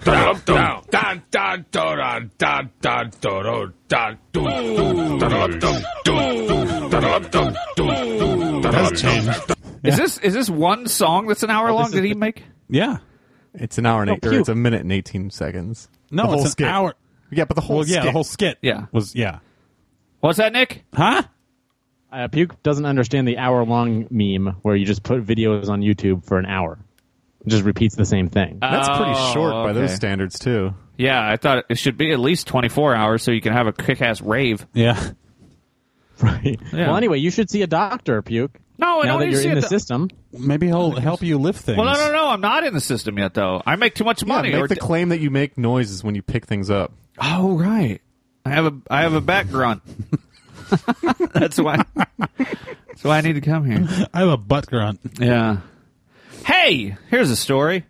That's changed. Is this one song that's an hour long? Did he make? yeah. It's an hour and No, or it's a minute and 18 seconds. No, the whole it's an skit. hour. Yeah, but the whole Well, yeah, skit. the whole skit. Yeah. was yeah. What's that, Nick? Huh? Puke doesn't understand the hour-long meme where you just put videos on YouTube for an hour. It just repeats the same thing. That's pretty short by those okay. standards too. Yeah, I thought it should be at least 24 hours so you can have a kick-ass rave. Yeah. Right. Yeah. Well, anyway, you should see a doctor, Puke. No, I now don't that need to you're see in a the system. Maybe he'll help you lift things. Well, no. I'm not in the system yet, though. I make too much money. Yeah, or make the claim that you make noises when you pick things up. Oh, right. I have a back grunt. That's why. That's why I need to come here. I have a butt grunt. Yeah. Hey, here's a story.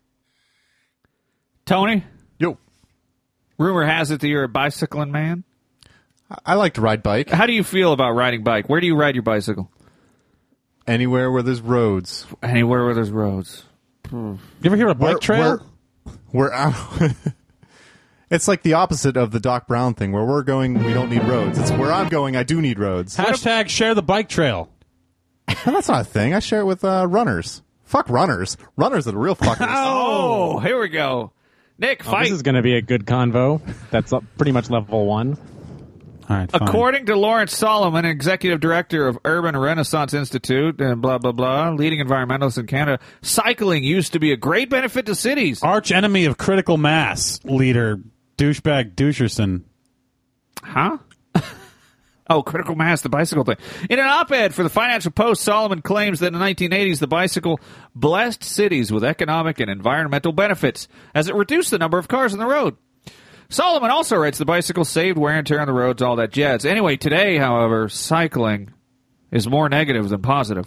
Tony, Yo, rumor has it that you're a bicycling man. I like to ride bike How do you feel about riding bike? Where do you ride your bicycle? anywhere where there's roads. Anywhere where there's roads. You ever hear a bike trail? We're out. It's like the opposite of the Doc Brown thing, where we're going, we don't need roads. It's where I'm going, I do need roads. Hashtag share the bike trail. And that's not a thing. I share it with runners. Fuck runners. Runners are the real fuckers. Oh, here we go. Nick, Oh, fight. this is going to be a good convo. That's pretty much level 1. All right, fine. According to Lawrence Solomon, executive director of Urban Renaissance Institute, and blah, blah, blah, leading environmentalist in Canada, cycling used to be a great benefit to cities. Arch enemy of critical mass leader douchebag Doucherson. Huh? Oh, critical mass, the bicycle thing. In an op-ed for the Financial Post, Solomon claims that in the 1980s, the bicycle blessed cities with economic and environmental benefits as it reduced the number of cars on the road. Solomon also writes the bicycle saved wear and tear on the roads, all that jazz. Anyway, today, however, cycling is more negative than positive.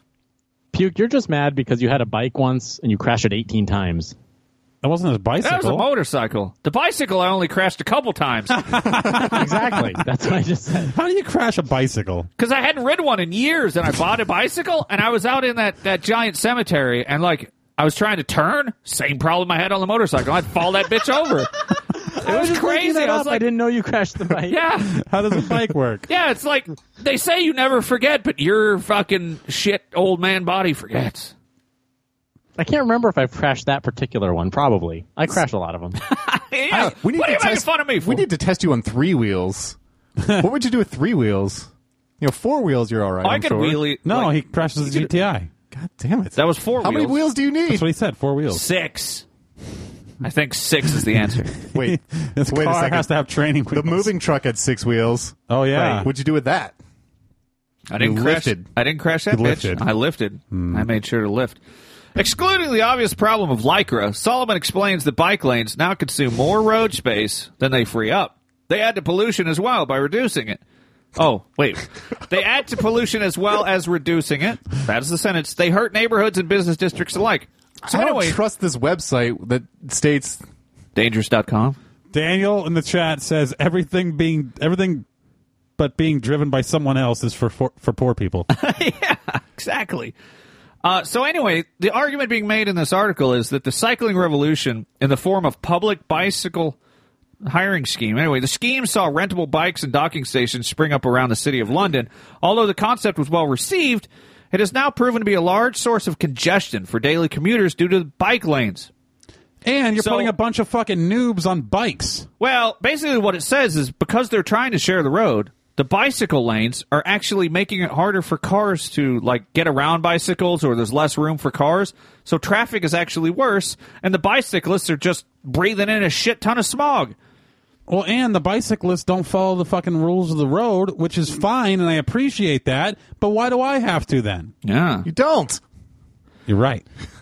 Puke, you're just mad because you had a bike once and you crashed it 18 times. That wasn't a bicycle. That was a motorcycle. The bicycle I only crashed a couple times. Exactly. That's what I just said. How do you crash a bicycle? Because I hadn't ridden one in years, and I bought a bicycle, and I was out in that giant cemetery, and I was trying to turn. Same problem I had on the motorcycle. I'd fall that bitch over. It was crazy. I didn't know you crashed the bike. Yeah. How does a bike work? Yeah, it's like they say you never forget, but your fucking shit old man body forgets. I can't remember if I've crashed that particular one. Probably. I crash a lot of them. Yeah. We need What to are you making test- fun of me for? We need to test you on 3 wheels. What would you do with 3 wheels? 4 wheels, you're all right. I I'm can sure. wheelie. No, like, he crashes the GTI. God damn it. That was 4 How wheels. many wheels do you need? That's what he said. 4 wheels. 6. I think 6 is the answer. Wait, This wait a car second. has to have training The wheels. moving truck had 6 wheels. Oh yeah. What'd you do with that? I didn't You crash. lifted. I didn't crash that You bitch. lifted. I lifted. I made sure to lift. Excluding the obvious problem of Lycra, Solomon explains that bike lanes now consume more road space than they free up. They add to pollution as well by reducing it. Oh, wait. They add to pollution as well as reducing it. That is the sentence. They hurt neighborhoods and business districts alike. So I don't anyway, trust this website that states dangerous.com. Daniel in the chat says everything but being driven by someone else is for poor people. Yeah, exactly. So anyway, the argument being made in this article is that the cycling revolution in the form of public bicycle hiring scheme. Anyway, the scheme saw rentable bikes and docking stations spring up around the city of London. Although the concept was well received, it has now proven to be a large source of congestion for daily commuters due to bike lanes. And you're So- putting a bunch of fucking noobs on bikes. Well, basically what it says is because they're trying to share the road, the bicycle lanes are actually making it harder for cars to get around bicycles, or there's less room for cars. So traffic is actually worse, and the bicyclists are just breathing in a shit ton of smog. Well, and the bicyclists don't follow the fucking rules of the road, which is fine, and I appreciate that. But why do I have to then? Yeah. you don't. You're right.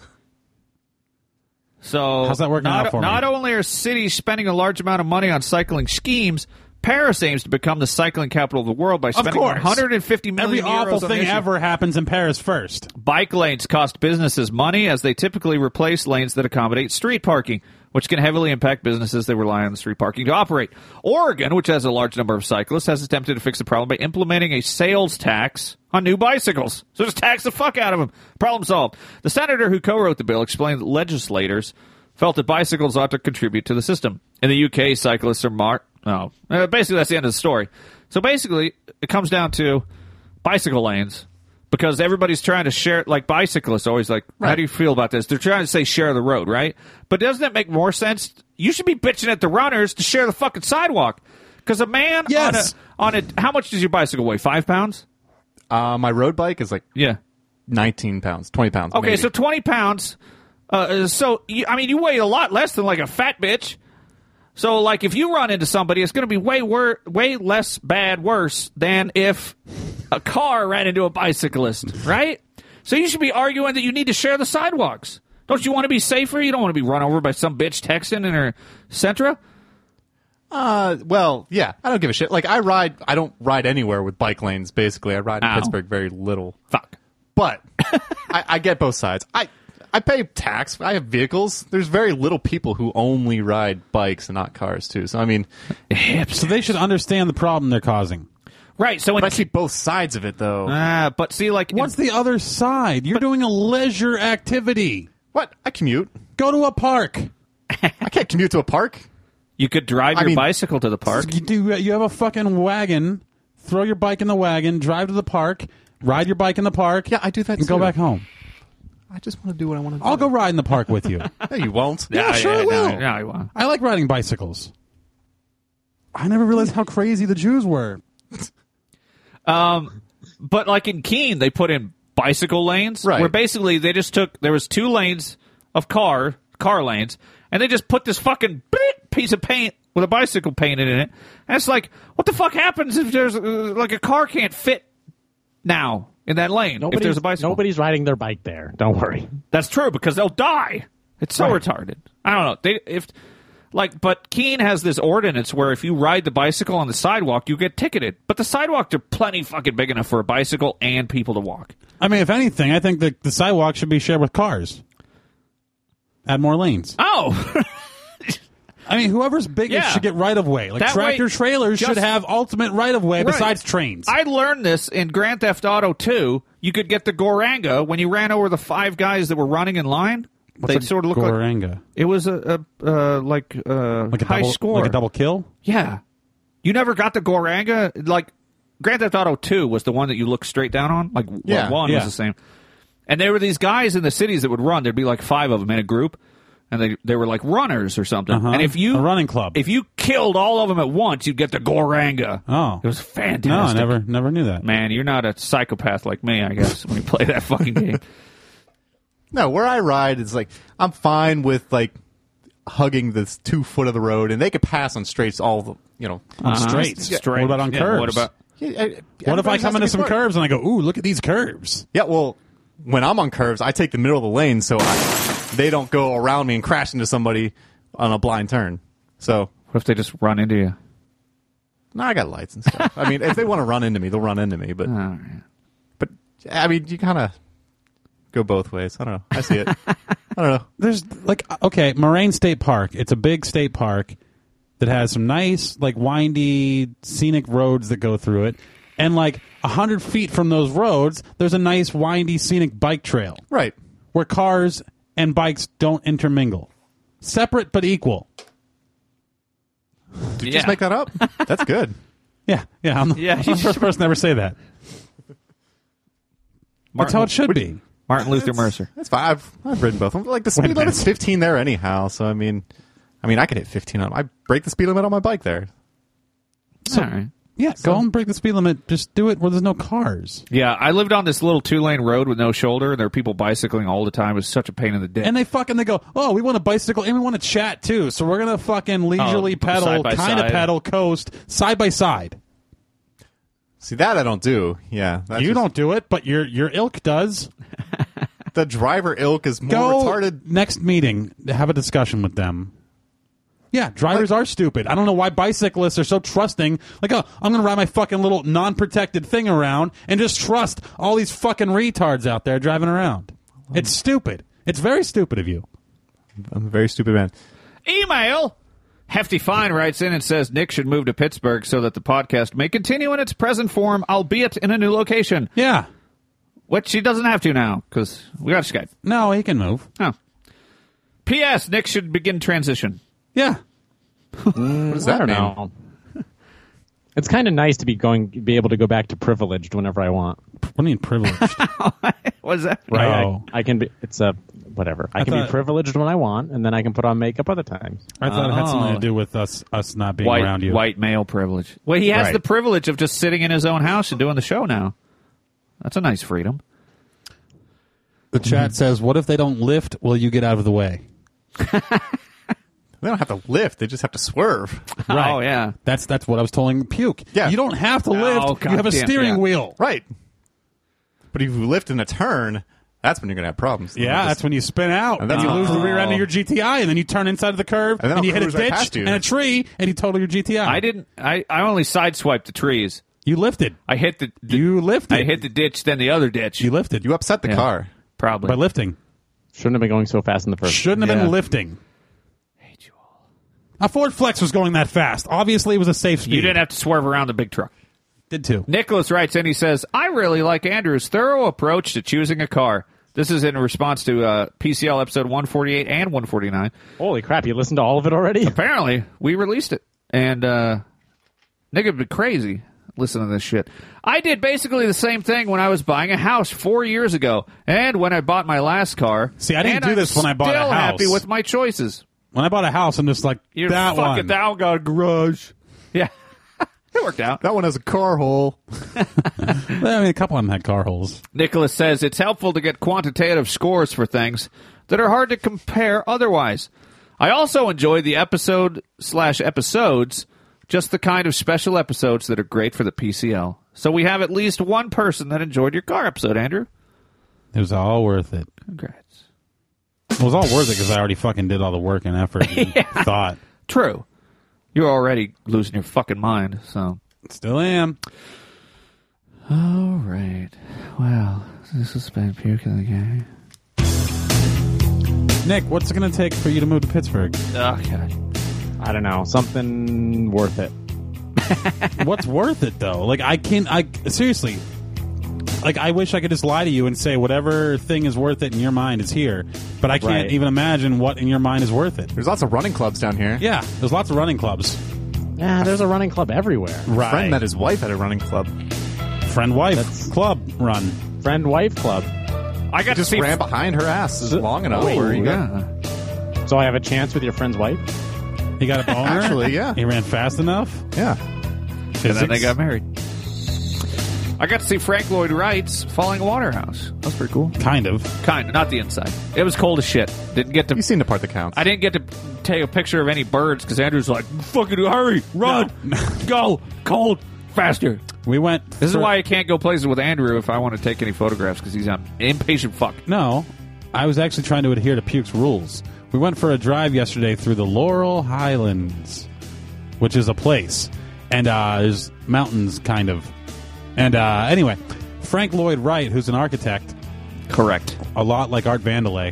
So How's that working out for me? Not only are cities spending a large amount of money on cycling schemes, Paris aims to become the cycling capital of the world by spending course. 150 million Every awful euros on thing the issue. ever happens in Paris first. Bike lanes cost businesses money as they typically replace lanes that accommodate street parking, which can heavily impact businesses that rely on the street parking to operate. Oregon, which has a large number of cyclists, has attempted to fix the problem by implementing a sales tax on new bicycles. So just tax the fuck out of them. Problem solved. The senator who co-wrote the bill explained that legislators felt that bicycles ought to contribute to the system. In the UK, cyclists are basically that's the end of the story. So basically, it comes down to bicycle lanes. Because everybody's trying to share, bicyclists always how do you feel about this? They're trying to say share the road, right? But doesn't it make more sense? You should be bitching at the runners to share the fucking sidewalk. Because a man Yes. on a, how much does your bicycle weigh? 5 pounds? My road bike is Yeah. 19 pounds, 20 pounds. Okay, maybe. so 20 pounds. You weigh a lot less than a fat bitch. So, if you run into somebody, it's going to be way less worse than if a car ran into a bicyclist, right? So you should be arguing that you need to share the sidewalks. Don't you want to be safer? You don't want to be run over by some bitch texting in her Sentra? Well, yeah, I don't give a shit. I don't ride anywhere with bike lanes, basically. I ride in Ow. Pittsburgh very little. Fuck. But I get both sides. I pay tax. I have vehicles. There's very little people who only ride bikes and not cars, too. So, I mean, So they should understand the problem they're causing. Right, so but I see both sides of it, though. but see, What's the other side? You're doing a leisure activity. What? I commute. Go to a park. I can't commute to a park. you could drive your mean- bicycle to the park. You have a fucking wagon. Throw your bike in the wagon. Drive to the park. Ride your bike in the park. Yeah, I do that, and go too. back home. I just want to do what I want to do. I'll go ride in the park with you. No, you won't. Yeah, sure I will. No, I won't. I like riding bicycles. I never realized how crazy the Jews were. But in Keene, they put in bicycle lanes, Right. where basically they just there was 2 lanes of car lanes, and they just put this fucking piece of paint with a bicycle painted in it. And it's what the fuck happens if there's a car can't fit now in that lane if there's a bicycle? Nobody's riding their bike there. Don't worry. That's true because they'll die. It's so retarded. I don't know. But Keene has this ordinance where if you ride the bicycle on the sidewalk, you get ticketed. But the sidewalks are plenty fucking big enough for a bicycle and people to walk. I mean, if anything, I think the sidewalk should be shared with cars. Add more lanes. Oh! I mean, whoever's biggest should get right-of-way. Like, That tractor-trailers should have ultimate right-of-way besides trains. I learned this in Grand Theft Auto 2. You could get the Goranga when you ran over the 5 guys that were running in line. They sort of look Goranga? like... It was a high score. Like a double kill? Yeah. You never got the Goranga? Like, Grand Theft Auto 2 was the one that you look straight down on. Like, Yeah. 1 was the same. And there were these guys in the cities that would run. There'd be like 5 of them in a group. And they were like runners or something. And if you... A running club. If you killed all of them at once, you'd get the Goranga. Oh. It was fantastic. No, I never knew that. Man, you're not a psychopath like me, I guess, when you play that fucking game. No, where I ride, it's like I'm fine with like hugging this 2 foot of the road, and they could pass on straights all the On straights. Straight. What about on Yeah, curves? what about... What if I come into some curves and I go, ooh, look at these curves? Yeah, well, when I'm on curves, I take the middle of the lane so they don't go around me and crash into somebody on a blind turn. So What if they just run into you? no, I got lights and stuff. I mean, if they want to run into me, they'll run into me. But All right. I mean, you kind of go both ways. I don't know. I see it. I don't know. There's Moraine State Park. It's a big state park that has some nice, like, windy, scenic roads that go through it. And, like, 100 feet from those roads, there's a nice, windy, scenic bike trail Right. where cars and bikes don't intermingle. Separate but equal. Did you just make that up? That's good. Yeah. I'm the first person to ever say that. That's how it should be. Martin Luther Mercer. That's fine. I've ridden both of them. Like the speed limit's 15 there anyhow. So I mean, I could hit 15 on. I break the speed limit on my bike there. All right. Yeah, go and break the speed limit. Just do it where there's no cars. Yeah, I lived on this little 2-lane road with no shoulder, and there were people bicycling all the time. It was such a pain in the dick. And they go, oh, we want to bicycle and we want to chat too. So we're going to fucking leisurely pedal, side by kind of side. pedal, coast, side by side. See, that I don't do. Yeah. That's You just- don't do it, but your ilk does. The driver ilk is more Go retarded. next meeting, have a discussion with them. Yeah, drivers are stupid. I don't know why bicyclists are so trusting. Like, oh, I'm going to ride my fucking little non-protected thing around and just trust all these fucking retards out there driving around. It's stupid. It's very stupid of you. I'm a very stupid man. Email! Hefty Fine writes in and says Nick should move to Pittsburgh so that the podcast may continue in its present form, albeit in a new location. Yeah. Which he doesn't have to now, because we got Skype. No, he can move. Oh. P.S. Nick should begin transition. Yeah. What does that I don't mean? know. It's kind of nice to be able to go back to privileged whenever I want. What do you mean privileged? What is that? Right? Oh. I can be. It's a whatever. I can thought- be privileged when I want, and then I can put on makeup other times. I thought it had something Oh. to do with us not being around you. White male privilege. Well, he has Right. the privilege of just sitting in his own house and doing the show now. That's a nice freedom. The chat says, what if they don't lift? Will you get out of the way? They don't have to lift. They just have to swerve. Right. Oh, yeah. That's what I was telling Puke. Yeah. You don't have to lift. Oh, you have a goddamn, steering yeah. wheel. Right. But if you lift in a turn, that's when you're going to have problems. Yeah, that's when you spin out And and that's you when- lose the rear end of your GTI, and then you turn inside of the curve, And then and you I'll hit a cruise right ditch past you. and a tree, and you total your GTI. I only sideswiped the trees. You lifted. I hit the You lifted. I hit the ditch, then the other ditch. You lifted. You upset the Yeah. car. Probably. By lifting. Shouldn't have been going so fast in the first. Shouldn't have Yeah. been lifting. hate you all. A Ford Flex was going that fast. Obviously, it was a safe speed. You didn't have to swerve around the big truck. Did too. Nicholas writes in, he says, I really like Andrew's thorough approach to choosing a car. This is in response to PCL episode 148 and 149. Holy crap! You listened to all of it already? Apparently, we released it. And Nick would be crazy listening to this shit. I did basically the same thing when I was buying a house 4 years ago, and when I bought my last car. See, I didn't and do I'm this when I bought a still house. happy with my choices. When I bought a house, I'm just like, You're that fucking one. down, got a garage. Yeah. It worked out. That one has a car hole. I mean, a couple of them had car holes. Nicholas says it's helpful to get quantitative scores for things that are hard to compare otherwise. I also enjoy the episodes, just the kind of special episodes that are great for the PCL. So we have at least one person that enjoyed your car episode, Andrew. It was all worth it. Congrats. It was all worth it because I already fucking did all the work and effort and thought. True. You're already losing your fucking mind, so. Still am. All right. Well, this has been Puking the Gang. Nick, what's it going to take for you to move to Pittsburgh? Oh, God. I don't know. Something worth it. What's worth it, though? Like, seriously, like, I wish I could just lie to you and say whatever thing is worth it in your mind is here, but I can't even imagine what in your mind is worth it. There's lots of running clubs down here. Yeah, there's lots of running clubs. Yeah, there's a running club everywhere. My friend met his wife at a running club. Friend-wife club run. Friend-wife club. I got Just to see ran behind her ass long enough. Where you got? So I have a chance with your friend's wife? He got a boner? Actually, yeah. He ran fast enough? Yeah. And then they got married. I got to see Frank Lloyd Wright's Falling Waterhouse. That was pretty cool. Kind of. Kind of, not the inside. It was cold as shit. Didn't get to. You've seen the part that counts. I didn't get to take a picture of any birds because Andrew's like, "Fucking hurry, run, go, cold, faster." We went. This is why I can't go places with Andrew if I want to take any photographs because he's an impatient fuck. No, I was actually trying to adhere to Puke's rules. We went for a drive yesterday through the Laurel Highlands, which is a place, and there's mountains, kind of. And anyway, Frank Lloyd Wright, who's an architect, correct, a lot like Art Vandelay,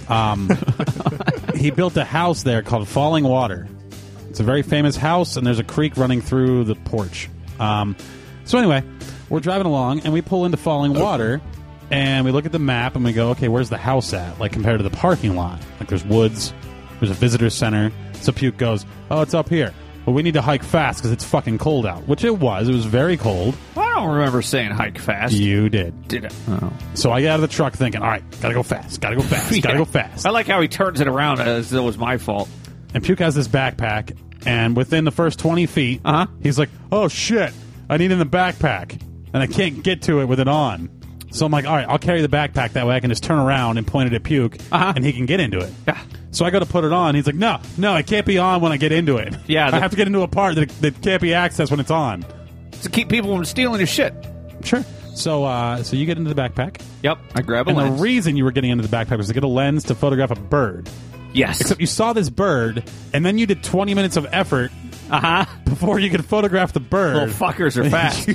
he built a house there called Falling Water. It's a very famous house, and there's a creek running through the porch. So anyway, we're driving along, and we pull into Falling Water, and we look at the map, and we go, okay, where's the house at, like, compared to the parking lot? Like, there's woods, there's a visitor center. So Puke goes, oh, it's up here. But we need to hike fast because it's fucking cold out, which it was. It was very cold. I don't remember saying hike fast. You did. Did it? Oh. So I got out of the truck thinking, all right, gotta go fast, gotta go fast, gotta go fast. I like how he turns it around as though it was my fault. And Puke has this backpack, and within the first 20 feet, he's like, oh, shit, I need it in the backpack, and I can't get to it with it on. So I'm like, all right, I'll carry the backpack. That way I can just turn around and point it at Puke, and he can get into it. Yeah. So I go to put it on. He's like, no, it can't be on when I get into it. Yeah, I have to get into a part that can't be accessed when it's on. To keep people from stealing your shit. Sure. So you get into the backpack. Yep, I grab a and lens. The reason you were getting into the backpack was to get a lens to photograph a bird. Yes. Except you saw this bird, and then you did 20 minutes of effort before you could photograph the bird. Little fuckers are fast.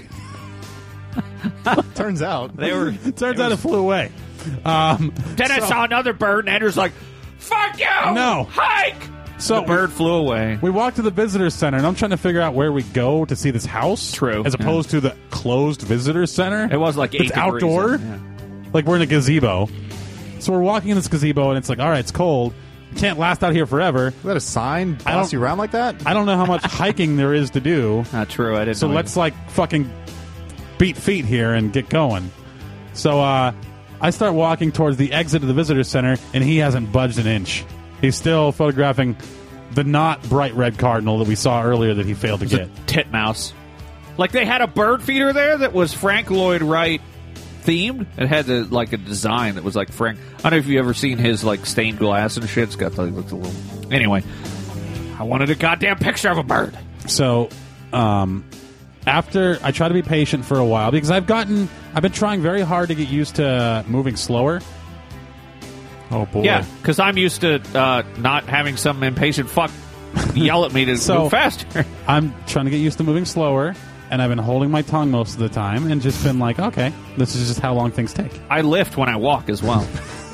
Turns out. It flew away. Then I saw another bird, and Andrew's like, fuck you! No. Hike! So the bird flew away. We walked to the visitor center, and I'm trying to figure out where we go to see this house. True. As opposed to the closed visitor center. It was like 8 It's outdoor. Yeah. Like we're in a gazebo. So we're walking in this gazebo, and it's like, all right, it's cold. We can't last out here forever. Is that a sign boss you around like that? I don't know how much hiking there is to do. Not true. I didn't So know let's like fucking beat feet here and get going. So I start walking towards the exit of the visitor center, and he hasn't budged an inch. He's still photographing the not bright red cardinal that we saw earlier that he failed to get. Titmouse. Like they had a bird feeder there that was Frank Lloyd Wright themed. It had a design that was like Frank. I don't know if you've ever seen his like stained glass and shit. It's got like looks a little. Anyway, I wanted a goddamn picture of a bird. So, after I try to be patient for a while because I've been trying very hard to get used to moving slower. Oh boy! Yeah, because I'm used to not having some impatient fuck yell at me to move faster. I'm trying to get used to moving slower, and I've been holding my tongue most of the time, and just been like, okay, this is just how long things take. I lift when I walk as well.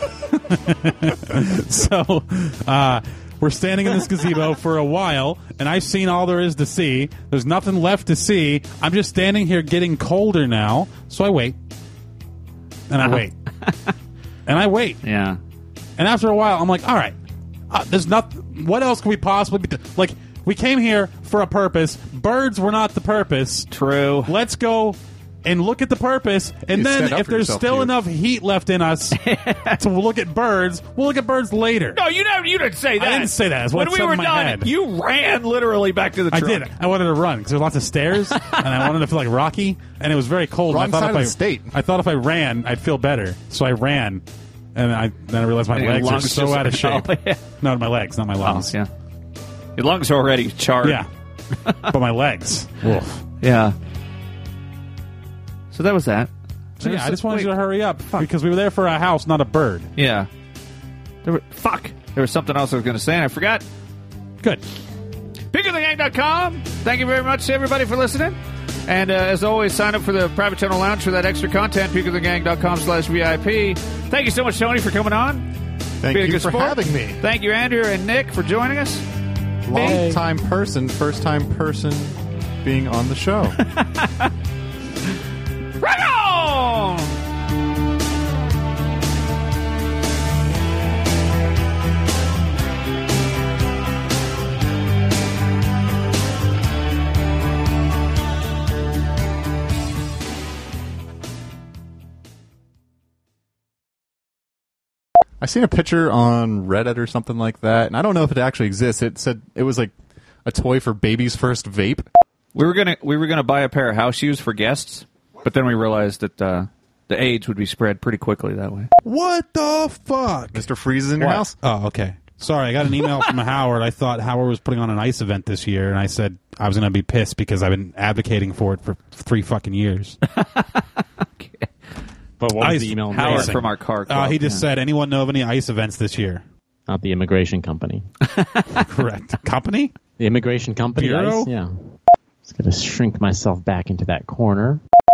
So, we're standing in this gazebo for a while, and I've seen all there is to see. There's nothing left to see. I'm just standing here getting colder now, so I wait. And I wait. And I wait. Yeah. And after a while, I'm like, all right, there's nothing. What else could we possibly be like, we came here for a purpose. Birds were not the purpose. True. Let's go and look at the purpose, and then if there's still enough heat left in us to look at birds, we'll look at birds later. No, you didn't say that. I didn't say that. That's when what's we were in my done, head. you ran literally back to the truck. I did. I wanted to run because there were lots of stairs, and I wanted to feel like Rocky, and it was very cold. Wrong I thought side if of the state. I thought if I ran, I'd feel better. So I ran, and then I realized my legs are so out of shape. Oh, yeah. No, my legs, not my lungs. Oh, yeah. Your lungs are already charred. Yeah. But my legs. Woof. Yeah. So that was that. So yeah, I just wanted you to hurry up because we were there for a house, not a bird. Yeah. There was something else I was going to say, and I forgot. Good. PeakoftheGang.com. Thank you very much to everybody for listening. And as always, sign up for the private channel lounge for that extra content. PeakoftheGang.com/VIP. Thank you so much, Tony, for coming on. Thank Being a you good for sport. having me. Thank you, Andrew and Nick, for joining us. Long time person, first time person being on the show. Rock on! I seen a picture on Reddit or something like that, and I don't know if it actually exists. It said it was like a toy for baby's first vape. We were gonna buy a pair of house shoes for guests, but then we realized that the AIDS would be spread pretty quickly that way. What the fuck? Mr. Freeze is in your What? house? Oh, okay. Sorry, I got an email from Howard. I thought Howard was putting on an ice event this year, and I said I was going to be pissed because I've been advocating for it for 3 fucking years. But what was Ice- the email? Howard Amazing. from our car club. He just said, anyone know of any ice events this year? Not the immigration company. Correct. Company? The immigration company. Bureau? ICE? Yeah. Just got to shrink myself back into that corner.